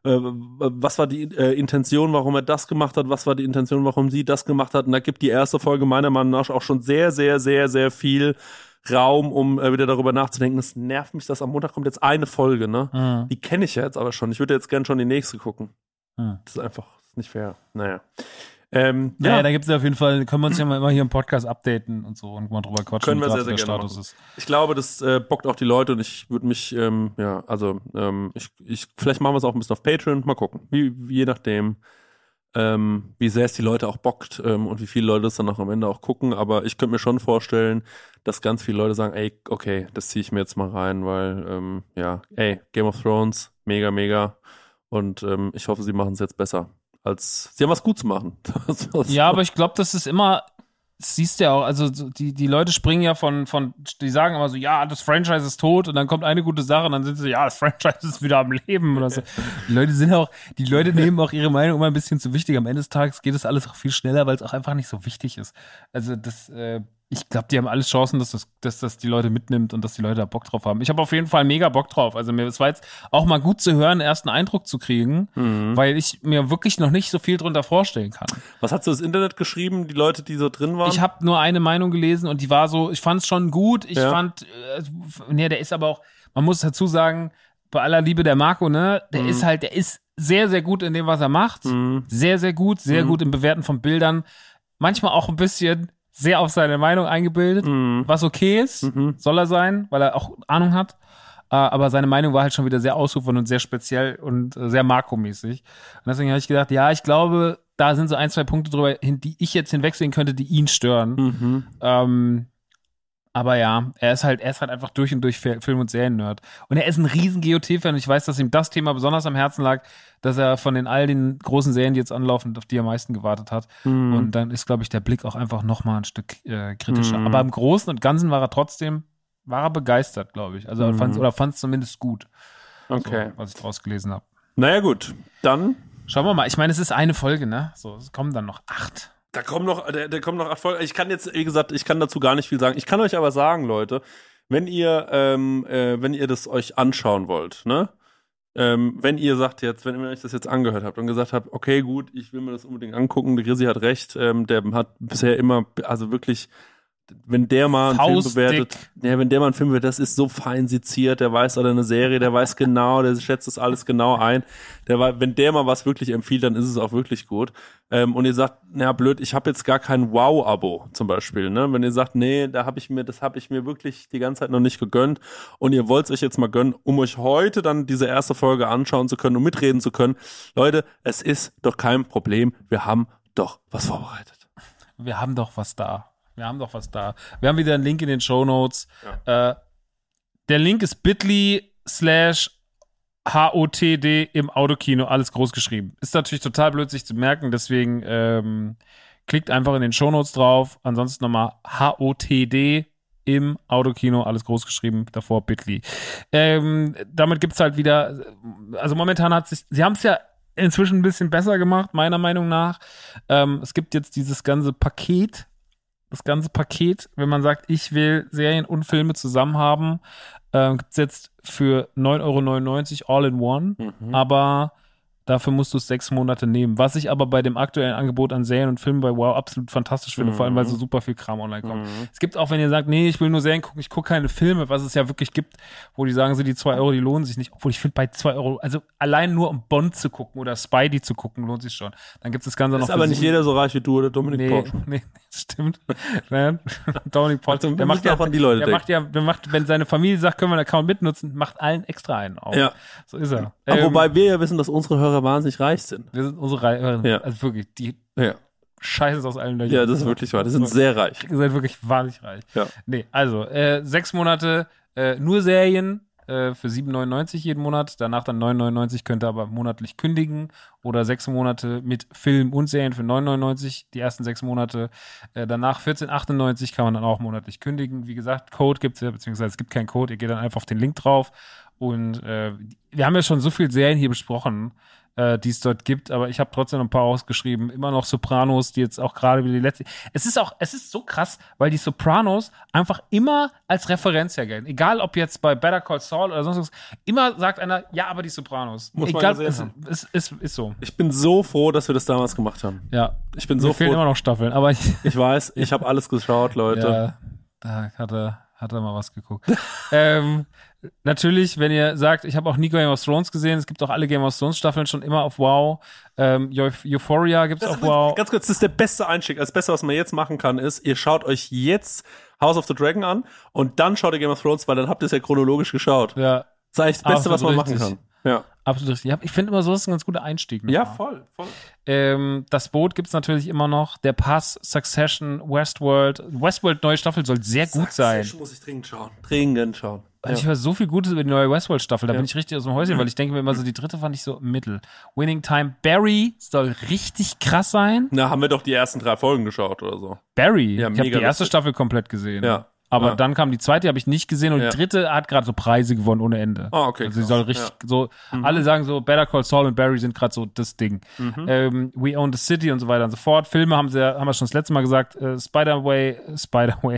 was war die äh, Intention, warum er das gemacht hat? Was war die Intention, warum sie das gemacht hat? Und da gibt die erste Folge meiner Meinung nach auch schon sehr, sehr, sehr, sehr viel Raum, um äh, wieder darüber nachzudenken. Es nervt mich, dass am Montag kommt jetzt eine Folge, ne? Mhm. Die kenne ich ja jetzt aber schon. Ich würde jetzt gern schon die nächste gucken. Mhm. Das ist einfach nicht fair. Naja. Ähm, Ja, ja, da gibt es ja auf jeden Fall, können wir uns ja mal immer hier im Podcast updaten und so und mal drüber quatschen, Können wir wie sehr, gerade sehr der gerne Status machen. ist. ich glaube, das äh, bockt auch die Leute und ich würde mich, ähm, ja, also ähm, ich, ich, vielleicht machen wir es auch ein bisschen auf Patreon. Mal gucken. Wie, wie je nachdem, ähm, wie sehr es die Leute auch bockt ähm, und wie viele Leute es dann auch am Ende auch gucken. Aber ich könnte mir schon vorstellen, dass ganz viele Leute sagen, ey, okay, das ziehe ich mir jetzt mal rein, weil, ähm, ja, ey, Game of Thrones, mega, mega. Und ähm, ich hoffe, sie machen es jetzt besser. Als sie haben was gut zu machen. Ja, aber ich glaube, das ist immer, das siehst du ja auch, also so die, die Leute springen ja von, von, die sagen immer so, ja, das Franchise ist tot und dann kommt eine gute Sache und dann sind sie, ja, das Franchise ist wieder am Leben oder so. Die Leute sind auch, die Leute nehmen auch ihre Meinung immer ein bisschen zu wichtig. Am Ende des Tages geht es alles auch viel schneller, weil es auch einfach nicht so wichtig ist. Also das, äh, ich glaube, die haben alles Chancen, dass das, dass das die Leute mitnimmt und dass die Leute da Bock drauf haben. Ich habe auf jeden Fall mega Bock drauf. Also mir es war jetzt auch mal gut zu hören, einen ersten Eindruck zu kriegen, mhm. weil ich mir wirklich noch nicht so viel drunter vorstellen kann. Was hat so das Internet geschrieben, die Leute, die so drin waren? Ich habe nur eine Meinung gelesen und die war so, ich fand es schon gut. Ich ja. fand, äh, nee, der ist aber auch, man muss dazu sagen, bei aller Liebe der Marco, ne, der mhm. ist halt, der ist sehr, sehr gut in dem, was er macht. Mhm. Sehr, sehr gut, sehr mhm. gut im Bewerten von Bildern. Manchmal auch ein bisschen sehr auf seine Meinung eingebildet, mhm. was okay ist, mhm. soll er sein, weil er auch Ahnung hat. Uh, aber seine Meinung war halt schon wieder sehr ausufernd und sehr speziell und uh, sehr Marco-mäßig. Und deswegen habe ich gedacht, ja, ich glaube, da sind so ein, zwei Punkte drüber, hin, die ich jetzt hinwegsehen könnte, die ihn stören. Mhm. Ähm, aber ja, er ist halt, er ist halt einfach durch und durch Film- und Serien-Nerd. Und er ist ein riesen G O T-Fan und ich weiß, dass ihm das Thema besonders am Herzen lag, dass er von den all den großen Serien, die jetzt anlaufen, auf die er am meisten gewartet hat. Mhm. Und dann ist, glaube ich, der Blick auch einfach nochmal ein Stück äh, kritischer. Mhm. Aber im Großen und Ganzen war er trotzdem, war er begeistert, glaube ich. Also mhm. fand's, oder fand es zumindest gut. Okay. So, was ich draus gelesen habe. Naja, gut. Dann schauen wir mal. Ich meine, es ist eine Folge, ne? So, es kommen dann noch acht. Da kommen noch, da, da kommen noch acht Folgen. Ich kann jetzt, wie gesagt, ich kann dazu gar nicht viel sagen. Ich kann euch aber sagen, Leute, wenn ihr, ähm, äh, wenn ihr das euch anschauen wollt, ne? Ähm, wenn ihr sagt jetzt, wenn ihr euch das jetzt angehört habt und gesagt habt, okay, gut, ich will mir das unbedingt angucken, der Grisi hat recht, ähm, der hat bisher immer, also wirklich, wenn der mal einen Faustdick. Film bewertet, ja, wenn der mal einen Film bewertet, das ist so fein seziert, der weiß, oder eine Serie, der weiß genau, der schätzt das alles genau ein. Der war, wenn der mal was wirklich empfiehlt, dann ist es auch wirklich gut. Ähm, und ihr sagt, na blöd, ich habe jetzt gar kein Wow-Abo zum Beispiel, ne? Wenn ihr sagt, nee, da habe ich mir, das habe ich mir wirklich die ganze Zeit noch nicht gegönnt und ihr wollt es euch jetzt mal gönnen, um euch heute dann diese erste Folge anschauen zu können und mitreden zu können. Leute, es ist doch kein Problem, wir haben doch was vorbereitet. Wir haben doch was da. Wir haben doch was da. Wir haben wieder einen Link in den Shownotes. Ja. Äh, der Link ist bit.ly slash H O T D im Autokino, alles groß geschrieben. Ist natürlich total blöd, sich zu merken, deswegen ähm, klickt einfach in den Shownotes drauf. Ansonsten nochmal H O T D im Autokino, alles groß geschrieben, davor bit.ly. Ähm, damit gibt's halt wieder, also momentan hat sich, sie haben es ja inzwischen ein bisschen besser gemacht, meiner Meinung nach. Ähm, es gibt jetzt dieses ganze Paket, Das ganze Paket, wenn man sagt, ich will Serien und Filme zusammen haben, ähm, gibt es jetzt für neun Euro neunundneunzig all in one, mhm. aber dafür musst du es sechs Monate nehmen. Was ich aber bei dem aktuellen Angebot an Serien und Filmen bei Wow absolut fantastisch finde, mhm. vor allem, weil so super viel Kram online kommt. Mhm. Es gibt auch, wenn ihr sagt, nee, ich will nur Serien gucken, ich gucke keine Filme, was es ja wirklich gibt, wo die sagen, so die zwei Euro, die lohnen sich nicht. Obwohl ich finde, bei zwei Euro, also allein nur um Bond zu gucken oder Spidey zu gucken, lohnt sich schon. Dann gibt es das Ganze noch. Ist aber nicht jeder so reich wie du oder Dominik nee, Porsche. Nee, das stimmt. Dominik Porsche, also, der macht ja, an die Leute der macht ja, der macht, wenn seine Familie sagt, können wir den Account mitnutzen, macht allen extra einen auf. Ja. So ist er. Aber Ähm, wobei wir ja wissen, dass unsere Hörer wahnsinnig reich sind. Wir sind unsere Reihe, Ja. also wirklich, die Ja. scheißen aus allen Löchern. Ja, das ist wirklich wahr. Die sind sehr reich. Ihr seid wirklich wahnsinnig reich. Ja. Nee, also, äh, sechs Monate, äh, nur Serien, äh, für sieben neunundneunzig jeden Monat, danach dann neun neunundneunzig, könnt ihr aber monatlich kündigen oder sechs Monate mit Film und Serien für neun neunundneunzig, die ersten sechs Monate, äh, danach vierzehn achtundneunzig kann man dann auch monatlich kündigen. Wie gesagt, Code gibt's ja, beziehungsweise es gibt keinen Code, ihr geht dann einfach auf den Link drauf und äh, wir haben ja schon so viel Serien hier besprochen, äh, die es dort gibt, aber ich habe trotzdem noch ein paar ausgeschrieben. Immer noch Sopranos, die jetzt auch gerade wieder die letzte. Es ist auch, es ist so krass, weil die Sopranos einfach immer als Referenz hergelten. Egal ob jetzt bei Better Call Saul oder sonst was, immer sagt einer, ja, aber die Sopranos. Muss man Egal, gesehen es, haben. es, es, es ist so. Ich bin so froh, dass wir das damals gemacht haben. Ja. Ich bin Mir so fehlen froh. immer noch Staffeln, aber ich, Ich weiß, ich habe alles geschaut, Leute. ja, da hat er, hat er mal was geguckt. ähm, Natürlich, wenn ihr sagt, ich habe auch nie Game of Thrones gesehen, es gibt auch alle Game of Thrones Staffeln schon immer auf Wow. Ähm, Euphoria gibt's Das auf ist, Wow. Ganz kurz, das ist der beste Einstieg. Das Beste, was man jetzt machen kann, ist, ihr schaut euch jetzt House of the Dragon an und dann schaut ihr Game of Thrones, weil dann habt ihr es ja chronologisch geschaut. Ja, Das ist eigentlich das Beste, Absolut was man richtig. machen kann. Ja, absolut richtig. Ja, ich finde immer, so ist ein ganz guter Einstieg. ja nochmal. voll, voll. Ähm, das Boot gibt's natürlich immer noch. Der Pass, Succession, Westworld. Westworld neue Staffel soll sehr gut sein. Succession muss ich dringend schauen. Dringend schauen. Also Ja. ich höre so viel Gutes über die neue Westworld-Staffel, da Ja. bin ich richtig aus dem Häuschen, weil ich denke mir immer so, die dritte fand ich so mittel. Winning Time, Barry soll richtig krass sein. Na, haben wir doch die ersten drei Folgen geschaut oder so. Barry, Ja, ich habe mega die erste lustig. Staffel komplett gesehen. Ja. Aber Ja. dann kam die zweite, die habe ich nicht gesehen und Ja. die dritte hat gerade so Preise gewonnen ohne Ende. Ah, okay, Also sie krass. soll richtig Ja. so, Mhm. alle sagen so, Better Call Saul und Barry sind gerade so das Ding. Mhm. Ähm, We Own the City und so weiter und so fort. Filme haben sie, haben wir schon das letzte Mal gesagt, äh, Spider-Way, Spider-Way.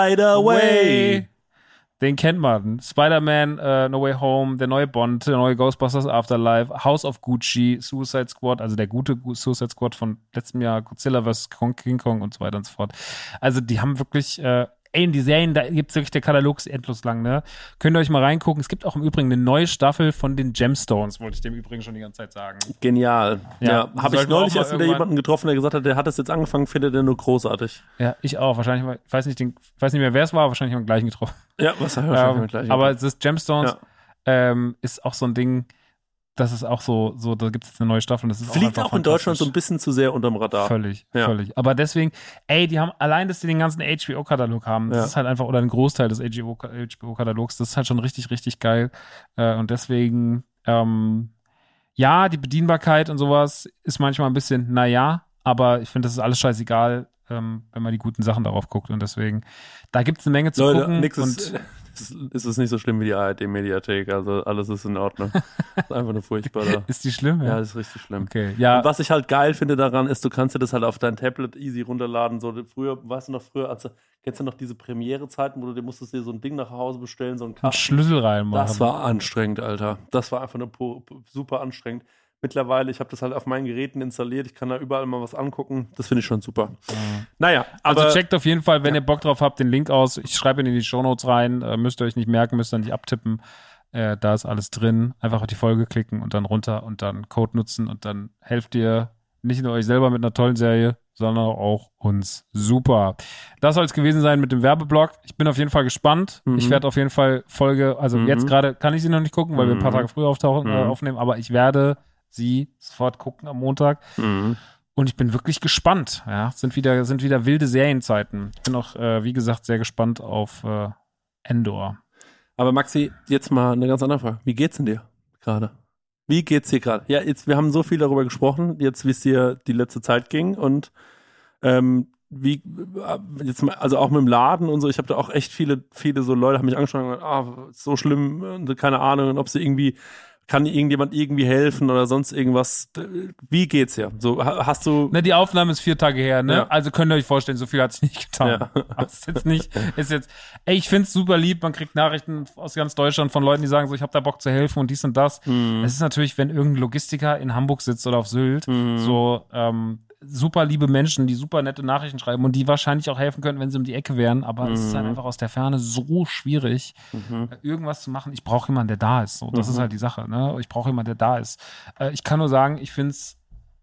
Spider-Way. Den kennt man. Spider-Man, äh, No Way Home, der neue Bond, der neue Ghostbusters Afterlife, House of Gucci, Suicide Squad, also der gute Suicide Squad von letztem Jahr, Godzilla versus. King Kong und so weiter und so fort. Also die haben wirklich, äh, ey, in die Serien, da gibt's wirklich, der Katalog ist endlos lang, ne? Könnt ihr euch mal reingucken. Es gibt auch im Übrigen eine neue Staffel von den Gemstones, wollte ich dem Übrigen schon die ganze Zeit sagen. Genial. Ja, Ja, habe ich sollten wir neulich auch mal erst wieder irgendwann- jemanden getroffen, der gesagt hat, der hat das jetzt angefangen, findet er nur großartig. Ja, ich auch. Wahrscheinlich, mal- ich weiß nicht, den, ich weiß nicht mehr, wer es war, wahrscheinlich haben wir den gleichen getroffen. Ja, was haben wir wahrscheinlich Ähm, gleich. aber das Gemstones Ja. ähm, ist auch so ein Ding, das ist auch so, so da gibt es jetzt eine neue Staffel und das ist fliegt auch, auch in Deutschland so ein bisschen zu sehr unterm Radar. Völlig, Ja. völlig. Aber deswegen, ey, die haben, allein, dass die den ganzen H B O-Katalog haben, das Ja. ist halt einfach, oder einen Großteil des H B O-Katalogs, das ist halt schon richtig, richtig geil. Äh, und deswegen, ähm, ja, die Bedienbarkeit und sowas ist manchmal ein bisschen, naja, aber ich finde, das ist alles scheißegal, ähm, wenn man die guten Sachen darauf guckt. Und deswegen, da gibt es eine Menge zu Leute, gucken. nix und ist, ist es nicht so schlimm wie die A R D-Mediathek, also alles ist in Ordnung. Ist einfach nur furchtbar da. ist die schlimm? Ja, das ist richtig schlimm. Okay, ja. Und was ich halt geil finde daran ist, du kannst dir das halt auf dein Tablet easy runterladen. So früher, weißt du noch früher, als du, kennst du noch diese Premiere-Zeiten, wo du dir musstest dir so ein Ding nach Hause bestellen, so ein einen Kasten. Schlüssel reinmachen. Das war anstrengend, Alter. Das war einfach nur pu- pu- super anstrengend. Mittlerweile, ich habe das halt auf meinen Geräten installiert, ich kann da überall mal was angucken. Das finde ich schon super. Mhm. Naja, aber Also checkt auf jeden Fall, wenn ihr Bock drauf habt, den Link aus. Ich schreibe ihn in die Shownotes rein. Äh, müsst ihr euch nicht merken, müsst ihr nicht abtippen. Äh, da ist alles drin. Einfach auf die Folge klicken und dann runter und dann Code nutzen und dann helft ihr nicht nur euch selber mit einer tollen Serie, sondern auch uns. Super. Das soll es gewesen sein mit dem Werbeblock. Ich bin auf jeden Fall gespannt. Mhm. Ich werde auf jeden Fall Folge, also Mhm. jetzt gerade kann ich sie noch nicht gucken, weil wir ein paar Mhm. Tage früher auftauchen, äh, Mhm. aufnehmen, aber ich werde sie sofort gucken am Montag. Mhm. Und ich bin wirklich gespannt. Ja, sind wieder, sind wieder wilde Serienzeiten. Ich bin auch, äh, wie gesagt, sehr gespannt auf äh, Endor. Aber Maxi, jetzt mal eine ganz andere Frage. Wie geht's denn dir gerade? Wie geht's dir gerade? Ja, jetzt, wir haben so viel darüber gesprochen, jetzt wie es dir die letzte Zeit ging und ähm, wie, äh, jetzt mal, also auch mit dem Laden und so, ich habe da auch echt viele, viele so Leute haben mich angeschaut und gesagt, ah, ist so schlimm, und keine Ahnung, ob sie irgendwie, kann irgendjemand irgendwie helfen oder sonst irgendwas. Wie geht's dir? So, ha- hast du, Ne, die Aufnahme ist vier Tage her, ne? Ja. Also könnt ihr euch vorstellen, so viel hat sich nicht getan. Ja. Aber es ist jetzt nicht, ist jetzt, ey, ich find's super lieb, man kriegt Nachrichten aus ganz Deutschland von Leuten, die sagen so, ich habe da Bock zu helfen und dies und das. Mhm. Es ist natürlich, wenn irgendein Logistiker in Hamburg sitzt oder auf Sylt, so, ähm, super liebe Menschen, die super nette Nachrichten schreiben und die wahrscheinlich auch helfen könnten, wenn sie um die Ecke wären, aber es ist halt einfach aus der Ferne so schwierig, äh, irgendwas zu machen. Ich brauche jemanden, der da ist. So, das ist halt die Sache. Ne? Ich brauche jemanden, der da ist. Äh, ich kann nur sagen, ich finde es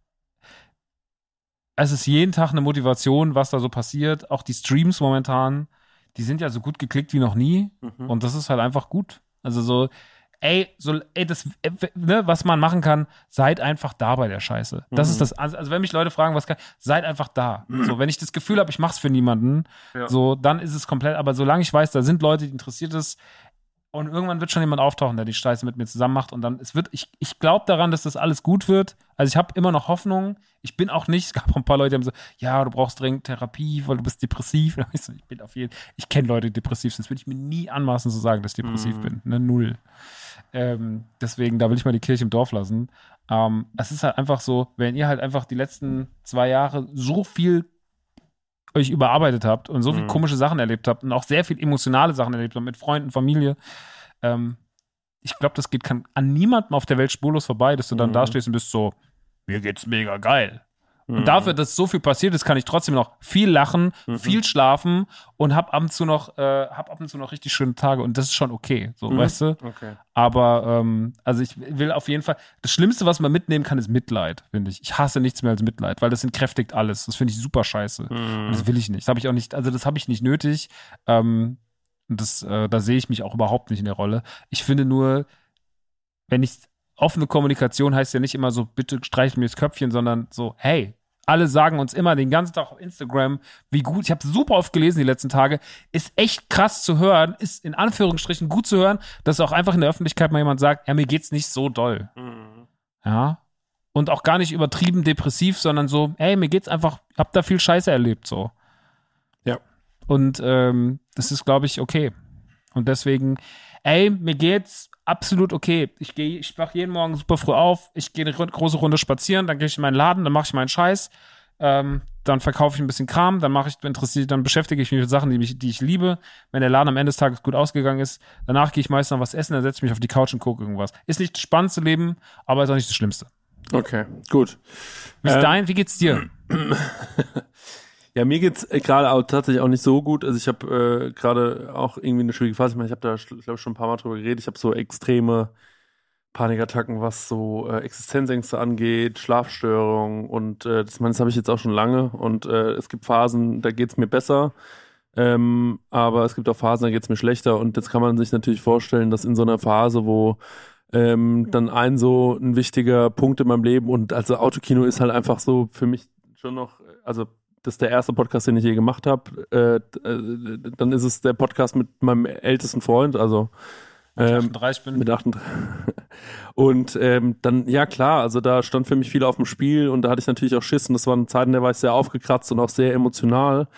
es ist jeden Tag eine Motivation, was da so passiert. Auch die Streams momentan, die sind ja so gut geklickt wie noch nie und das ist halt einfach gut. Also so Ey, so, ey, das, äh, ne, was man machen kann, seid einfach da bei der Scheiße. Das Mhm. ist das, also, also wenn mich Leute fragen, was kann, seid einfach da. So, wenn ich das Gefühl habe, ich mach's für niemanden, Ja. so, dann ist es komplett, aber solange ich weiß, da sind Leute, die interessiert ist und irgendwann wird schon jemand auftauchen, der die Scheiße mit mir zusammen macht und dann, es wird, ich, ich glaube daran, dass das alles gut wird. Also ich habe immer noch Hoffnung. Ich bin auch nicht, es gab auch ein paar Leute, die haben so, ja, du brauchst dringend Therapie, weil du bist depressiv. Ich, so, ich bin auf jeden, ich kenne Leute, die depressiv sind. Das würde ich mir nie anmaßen zu sagen, dass ich depressiv Mhm. bin. Ne, null. Ähm, deswegen, da will ich mal die Kirche im Dorf lassen. Ähm, es ist halt einfach so, wenn ihr halt einfach die letzten zwei Jahre so viel euch überarbeitet habt und so viel Mhm. komische Sachen erlebt habt und auch sehr viel emotionale Sachen erlebt habt mit Freunden, Familie, ähm, ich glaube, das geht kann an niemandem auf der Welt spurlos vorbei, dass du dann Mhm. da stehst und bist so, mir geht's mega geil. Mhm. Und dafür, dass so viel passiert ist, kann ich trotzdem noch viel lachen, Mhm. viel schlafen und hab ab und zu noch, äh, hab ab und zu noch richtig schöne Tage und das ist schon okay, so, Mhm. weißt du? Okay. Aber, ähm, also ich will auf jeden Fall, das Schlimmste, was man mitnehmen kann, ist Mitleid, finde ich. Ich hasse nichts mehr als Mitleid, weil das entkräftigt alles. Das finde ich super scheiße. Mhm. Und das will ich nicht. Das habe ich auch nicht, also das habe ich nicht nötig. Ähm, und das, äh, da sehe ich mich auch überhaupt nicht in der Rolle. Ich finde nur, wenn ich, offene Kommunikation heißt ja nicht immer so, bitte streichel mir das Köpfchen, sondern so, hey, alle sagen uns immer den ganzen Tag auf Instagram, wie gut, ich habe super oft gelesen die letzten Tage, ist echt krass zu hören, ist in Anführungsstrichen gut zu hören, dass auch einfach in der Öffentlichkeit mal jemand sagt, ja, mir geht's nicht so doll. Mhm. Ja. Und auch gar nicht übertrieben depressiv, sondern so, ey, mir geht's einfach, hab da viel Scheiße erlebt, so. Ja. Und ähm, das ist, glaube ich, okay. Und deswegen, ey, mir geht's absolut okay. Ich gehe, ich wach jeden Morgen super früh auf, ich gehe eine große Runde spazieren, dann gehe ich in meinen Laden, dann mache ich meinen Scheiß, ähm, dann verkaufe ich ein bisschen Kram, dann mache ich interessiert, dann beschäftige ich mich mit Sachen, die mich, die ich liebe. Wenn der Laden am Ende des Tages gut ausgegangen ist, danach gehe ich meist noch was essen, dann setze ich mich auf die Couch und gucke irgendwas. Ist nicht das spannendste Leben, aber ist auch nicht das Schlimmste. Okay, gut. Wie ist Ähm, dein, wie geht's dir? Ja, mir geht's gerade auch tatsächlich auch nicht so gut. Also ich habe äh, gerade auch irgendwie eine schwierige Phase. Ich meine, ich habe da, glaube ich, schon ein paar Mal drüber geredet. Ich habe so extreme Panikattacken, was so äh, Existenzängste angeht, Schlafstörungen und äh, das, meine, das habe ich jetzt auch schon lange. Und äh, es gibt Phasen, da geht's mir besser. Ähm, aber es gibt auch Phasen, da geht's mir schlechter. Und jetzt kann man sich natürlich vorstellen, dass in so einer Phase, wo ähm, dann ein so ein wichtiger Punkt in meinem Leben und also Autokino ist halt einfach so für mich schon noch, also das ist der erste Podcast, den ich je gemacht habe. Äh, äh, dann ist es der Podcast mit meinem ältesten Freund, also ähm, achtunddreißig bin. mit achtunddreißig. Und ähm, dann, ja klar, also da stand für mich viel auf dem Spiel und da hatte ich natürlich auch Schiss und das waren Zeiten, da war ich sehr aufgekratzt und auch sehr emotional.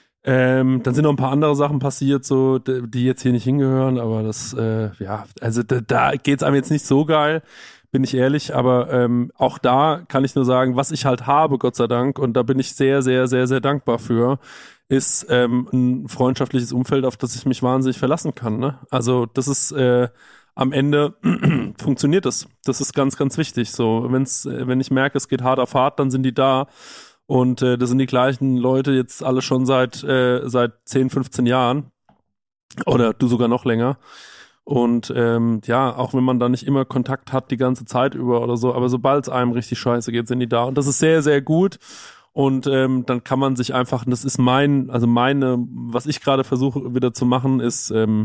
Ähm, dann sind noch ein paar andere Sachen passiert, so die jetzt hier nicht hingehören, aber das, äh, ja, also da, da geht's einem jetzt nicht so geil. Bin ich ehrlich, aber ähm, auch da kann ich nur sagen, was ich halt habe, Gott sei Dank, und da bin ich sehr, sehr, sehr, sehr dankbar für, ist ähm, ein freundschaftliches Umfeld, auf das ich mich wahnsinnig verlassen kann. Ne? Also das ist äh, am Ende funktioniert das. Das ist ganz, ganz wichtig. So, wenn's, wenn ich merke, es geht hart auf hart, dann sind die da. Und äh, das sind die gleichen Leute jetzt alle schon seit äh, seit zehn, fünfzehn Jahren. Oder du sogar noch länger. Und ähm, ja, auch wenn man da nicht immer Kontakt hat die ganze Zeit über oder so, aber sobald es einem richtig scheiße geht, sind die da. Und das ist sehr, sehr gut. Und ähm, dann kann man sich einfach, das ist mein, also meine, was ich gerade versuche wieder zu machen, ist, ähm,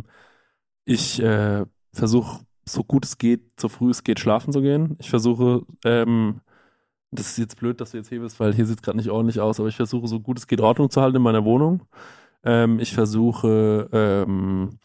ich äh, versuche, so gut es geht, so früh es geht, schlafen zu gehen. Ich versuche, ähm, das ist jetzt blöd, dass du jetzt hier bist, weil hier sieht es gerade nicht ordentlich aus, aber ich versuche, so gut es geht, Ordnung zu halten in meiner Wohnung. Ähm, ich versuche, ähm,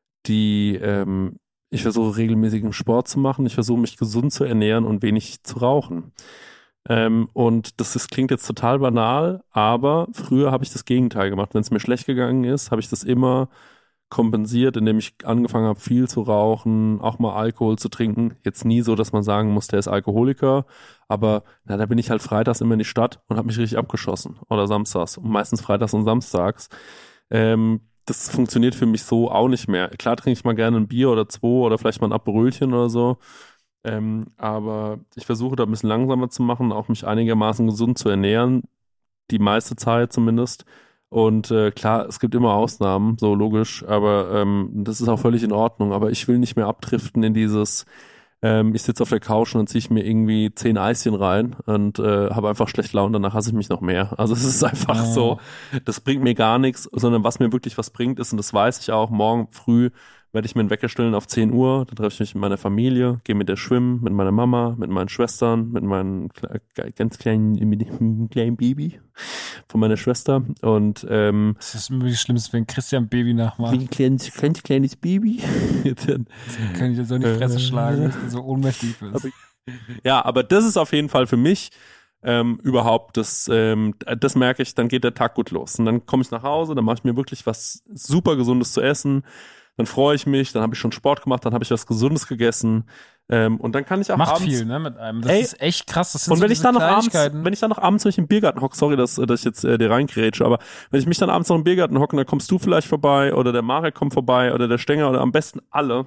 die, ähm, ich versuche regelmäßigen Sport zu machen, ich versuche mich gesund zu ernähren und wenig zu rauchen. Ähm, und das ist, klingt jetzt total banal, aber früher habe ich das Gegenteil gemacht. Wenn es mir schlecht gegangen ist, habe ich das immer kompensiert, indem ich angefangen habe, viel zu rauchen, auch mal Alkohol zu trinken. Jetzt nie so, dass man sagen muss, der ist Alkoholiker, aber na, da bin ich halt freitags immer in die Stadt und habe mich richtig abgeschossen oder samstags und meistens freitags und samstags. Ähm, Das funktioniert für mich so auch nicht mehr. Klar trinke ich mal gerne ein Bier oder zwei oder vielleicht mal ein Aperölchen oder so. Ähm, aber ich versuche da ein bisschen langsamer zu machen, auch mich einigermaßen gesund zu ernähren. Die meiste Zeit zumindest. Und äh, klar, es gibt immer Ausnahmen, so logisch. Aber ähm, das ist auch völlig in Ordnung. Aber ich will nicht mehr abdriften in dieses, ähm, ich sitze auf der Couch und dann ziehe ich mir irgendwie zehn Eischen rein und äh, habe einfach schlecht Laune, danach hasse ich mich noch mehr. Also es ist einfach Oh. so, das bringt mir gar nichts, sondern was mir wirklich was bringt ist, und das weiß ich auch, morgen früh werde ich mir einen Wecker stellen auf zehn Uhr, dann treffe ich mich mit meiner Familie, gehe mit der schwimmen, mit meiner Mama, mit meinen Schwestern, mit meinem kle- ganz kleinen, mit dem kleinen Baby von meiner Schwester und ähm, Das ist irgendwie das Schlimmste, wenn Christian Baby nachmacht. wie ein kleines, ganz kleines Baby. Dann, Kann ich dir so in die Fresse schlagen, dass du so ohnmächtig bist. ja, aber das ist auf jeden Fall für mich ähm, überhaupt, das, ähm, das merke ich, dann geht der Tag gut los. Und dann komme ich nach Hause, dann mache ich mir wirklich was super Gesundes zu essen, dann freue ich mich, dann habe ich schon Sport gemacht, dann habe ich was Gesundes gegessen ähm, und dann kann ich auch Macht abends... viel, ne, mit einem. Das Ey, ist echt krass. Das sind Und so wenn ich diese dann noch abends, Kleinigkeiten. wenn ich dann noch abends mich im Biergarten hocke, sorry, dass, dass ich jetzt äh, dir reingrätsche, aber wenn ich mich dann abends noch im Biergarten hocke, dann kommst du vielleicht vorbei oder der Marek kommt vorbei oder der Stenger oder am besten alle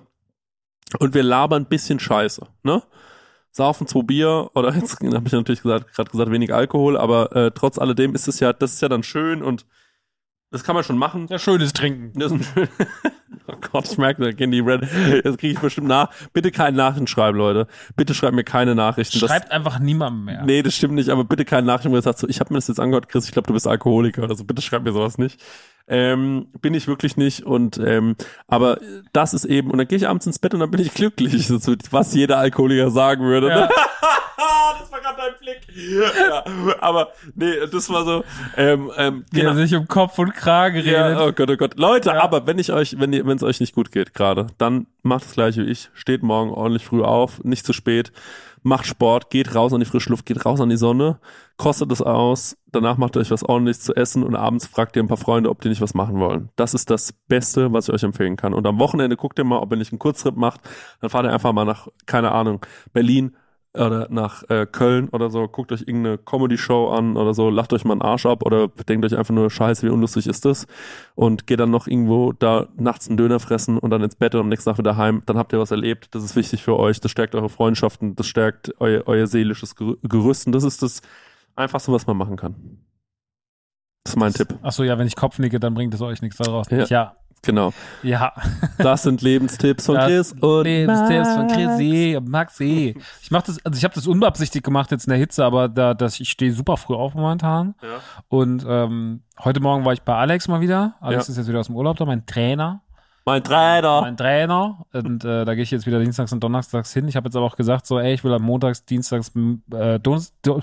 und wir labern ein bisschen Scheiße, ne? Saufen zwei Bier oder jetzt habe ich natürlich gesagt, gerade gesagt wenig Alkohol, aber äh, trotz alledem ist es ja, das ist ja dann schön und das kann man schon machen. Ja, schönes Trinken. Das ist ein schön. Oh Gott, ich merke, da gehen die Red. Jetzt kriege ich bestimmt nach. Bitte keine Nachrichten schreiben, Leute. Bitte schreibt mir keine Nachrichten. Schreibt das, einfach niemandem mehr. Nee, das stimmt nicht, aber bitte keine Nachrichten, wo ihr sagt so, ich habe mir das jetzt angehört, Chris, ich glaube, du bist Alkoholiker oder so. Bitte schreibt mir sowas nicht. Ähm, bin ich wirklich nicht und ähm, aber das ist eben, und dann gehe ich abends ins Bett und dann bin ich glücklich. Das ist, was jeder Alkoholiker sagen würde. Ja. Das war gerade dein Blick. ja, aber nee, das war so, ähm, ähm, Wie er sich um Kopf und Kragen redet. ja, oh Gott, oh Gott. Leute, Ja. aber wenn ich euch, wenn ihr, wenn es euch nicht gut geht gerade, dann macht das gleiche wie ich. Steht morgen ordentlich früh auf, nicht zu spät, macht Sport, geht raus an die frische Luft, geht raus an die Sonne, kostet es aus, danach macht ihr euch was ordentliches zu essen und abends fragt ihr ein paar Freunde, ob die nicht was machen wollen. Das ist das Beste, was ich euch empfehlen kann. Und am Wochenende guckt ihr mal, ob ihr nicht einen Kurztrip macht, dann fahrt ihr einfach mal nach, keine Ahnung, Berlin, oder nach äh, Köln oder so, guckt euch irgendeine Comedy-Show an oder so, lacht euch mal einen Arsch ab oder denkt euch einfach nur, scheiße, wie unlustig ist das, und geht dann noch irgendwo da nachts einen Döner fressen und dann ins Bett und am nächsten Tag wieder heim, dann habt ihr was erlebt, das ist wichtig für euch, das stärkt eure Freundschaften, das stärkt euer, euer seelisches Gerü- Gerüst und das ist das Einfachste, was man machen kann. Das ist mein Tipp. Achso, ja, wenn ich Kopf nicke, dann bringt es euch nichts daraus. Ja. Ja. Genau. Ja. Das sind Lebenstipps von Das Chris und Lebenstipps von Chrissy und Maxi. Ich mach das, also ich habe das unbeabsichtigt gemacht jetzt in der Hitze, aber da, dass ich stehe super früh auf momentan. Ja. Und ähm, heute Morgen war ich bei Alex mal wieder. Alex Ja. ist jetzt wieder aus dem Urlaub da, mein Trainer. mein Trainer. Mein Trainer. Und äh, da gehe ich jetzt wieder dienstags und donnerstags hin. Ich habe jetzt aber auch gesagt, so, ey, ich will am montags, dienstags äh, Dons, Do,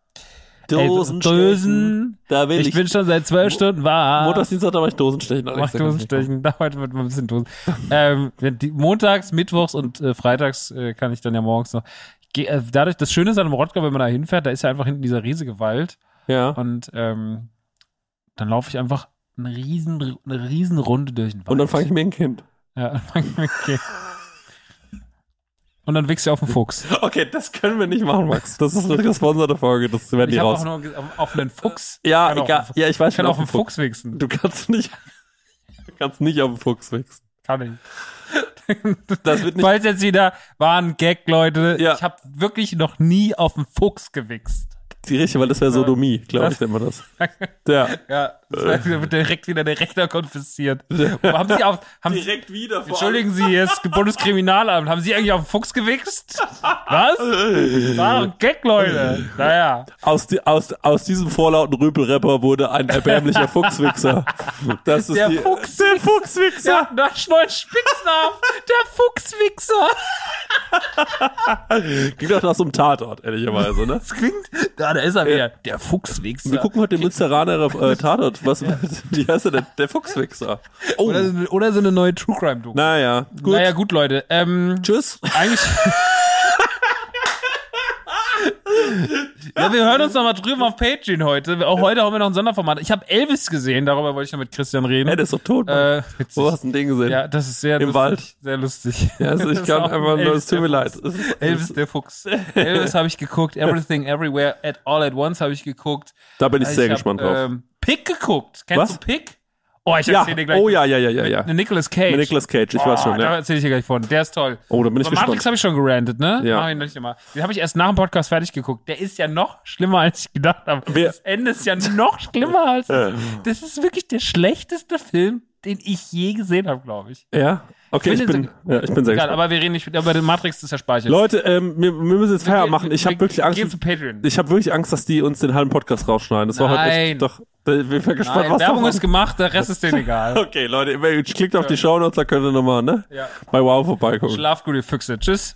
Dosen. Da will Ich, ich. bin schon seit zwölf Stunden wach. Montags, Dienstag, da mach ich Dosenstechen. Alex, Mach da kann ich Dosenstechen. Da heute wird mal ein bisschen Dosen. ähm, wenn die, montags, mittwochs und äh, freitags äh, kann ich dann ja morgens noch. Geh, äh, dadurch, das Schöne ist an dem Rottgau, wenn man da hinfährt, da ist ja einfach hinten dieser riesige Wald. nicht. Ja. Und ähm, dann laufe ich einfach eine riesen, eine riesen Runde durch den Wald. Und dann fange ich mir ein Kind. Ja, dann fang ich mit okay. Und dann wichst du auf den Fuchs. Okay, das können wir nicht machen, Max. Das ist eine gesponserte Folge. Das werden die Ich habe raus. auch nur ge- auf- auf einen Fuchs. Ja, Ich kann egal. auf- Ja, ich weiß Ich kann schon, auf den Fuchs wichsen. Du kannst nicht, du kannst nicht auf den Fuchs wichsen. Kann ich. Das wird nicht. Falls jetzt wieder war ein Gag, Leute. Ja. Ich habe wirklich noch nie auf den Fuchs gewichst. Die richtige, weil das wäre Sodomie, glaube ich, nennt man das. Ja. Ja, das wird direkt wieder der Rechner konfisziert. Haben Sie auf, haben Sie, Direkt wieder vor Entschuldigen Sie, jetzt Bundeskriminalamt, haben Sie eigentlich auf den Fuchs gewichst? Was? Das war doch ein Gag, Leute. Naja. Aus, die, aus, aus diesem vorlauten Rüpelrapper wurde ein erbärmlicher Fuchswichser. Das ist Der die, Fuchs- der Fuchswichser. Ja, da ist neuen Spitznamen. Der Fuchswichser. Klingt doch nach so einem Tatort, ehrlicherweise, ne? Das klingt, da, da ist er wieder. Der Fuchswichser. Wir gucken heute den Münsteraner äh, Tatort. Was, wie heißt er denn? Der Fuchswichser. Oh. Oder, so eine- oder so eine neue True Crime Doku. Naja, gut. Naja, gut, Leute. Ähm, Tschüss. eigentlich. Ja, wir hören uns nochmal drüben auf Patreon heute. Auch heute haben wir noch ein Sonderformat. Ich habe Elvis gesehen, darüber wollte ich noch mit Christian reden. Ey, der ist doch tot, Mann. Äh, witzig. Wo hast du ein Ding gesehen? Ja, das ist sehr Im lustig. Wald. Sehr lustig. Ja, also ich Das ist kann auch einfach nur, Elvis es tut mir der leid. Fuchs. Es ist- Elvis der Fuchs. Elvis habe ich geguckt. Everything, Everywhere, at All at Once habe ich geguckt. Da bin ich sehr hab, gespannt drauf. Ähm, Pick geguckt. Kennst Was? du Pick? Oh, ich Ja, erzähl dir gleich. oh ja, ja, ja, ja, ja. Mit Nicolas Cage. Mit Nicolas Cage, ich oh, weiß schon, Da ja. erzähl ich dir gleich von. Der ist toll. Oh, da bin ich Aber Matrix gespannt. habe ich schon gerantet, ne? Ja. Mach ich noch nicht immer. Den habe ich erst nach dem Podcast fertig geguckt. Der ist ja noch schlimmer, als ich gedacht habe. Wer- Das Ende ist ja noch schlimmer als das. Das ist wirklich der schlechteste Film, den ich je gesehen habe, glaube ich. Ja? Okay, ich finde bin, ja, ich bin sehr Egal, gespannt. aber wir reden nicht über den Matrix, das ist ja Speicher. Leute, ähm, wir, wir müssen jetzt Feierabend machen. Ich habe wirklich Angst. Geh zu Patreon. Ich habe wirklich Angst, dass die uns den halben Podcast rausschneiden. Das war heute Nein. echt doch. Ich bin gespannt, Nein, was Werbung davon- ist gemacht, der Rest ist denen egal. Okay, Leute, immer- klickt auf die Shownotes, da könnt ihr nochmal, ne? Ja. Bei Wow vorbeigucken. Schlaf gut, ihr Füchse. Tschüss.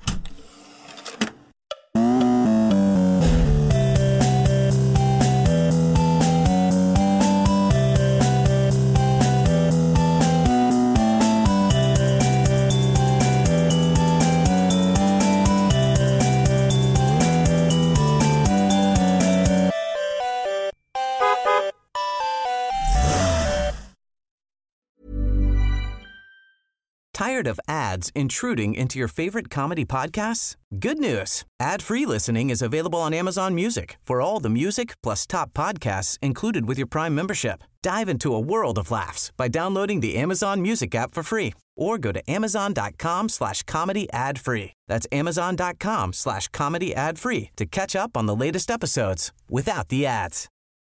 Tired of ads intruding into your favorite comedy podcasts? Good news. Ad-free listening is available on Amazon Music for all the music plus top podcasts included with your Prime membership. Dive into a world of laughs by downloading the Amazon Music app for free or go to amazon.com slash comedy ad free. That's amazon.com slash comedy ad free to catch up on the latest episodes without the ads.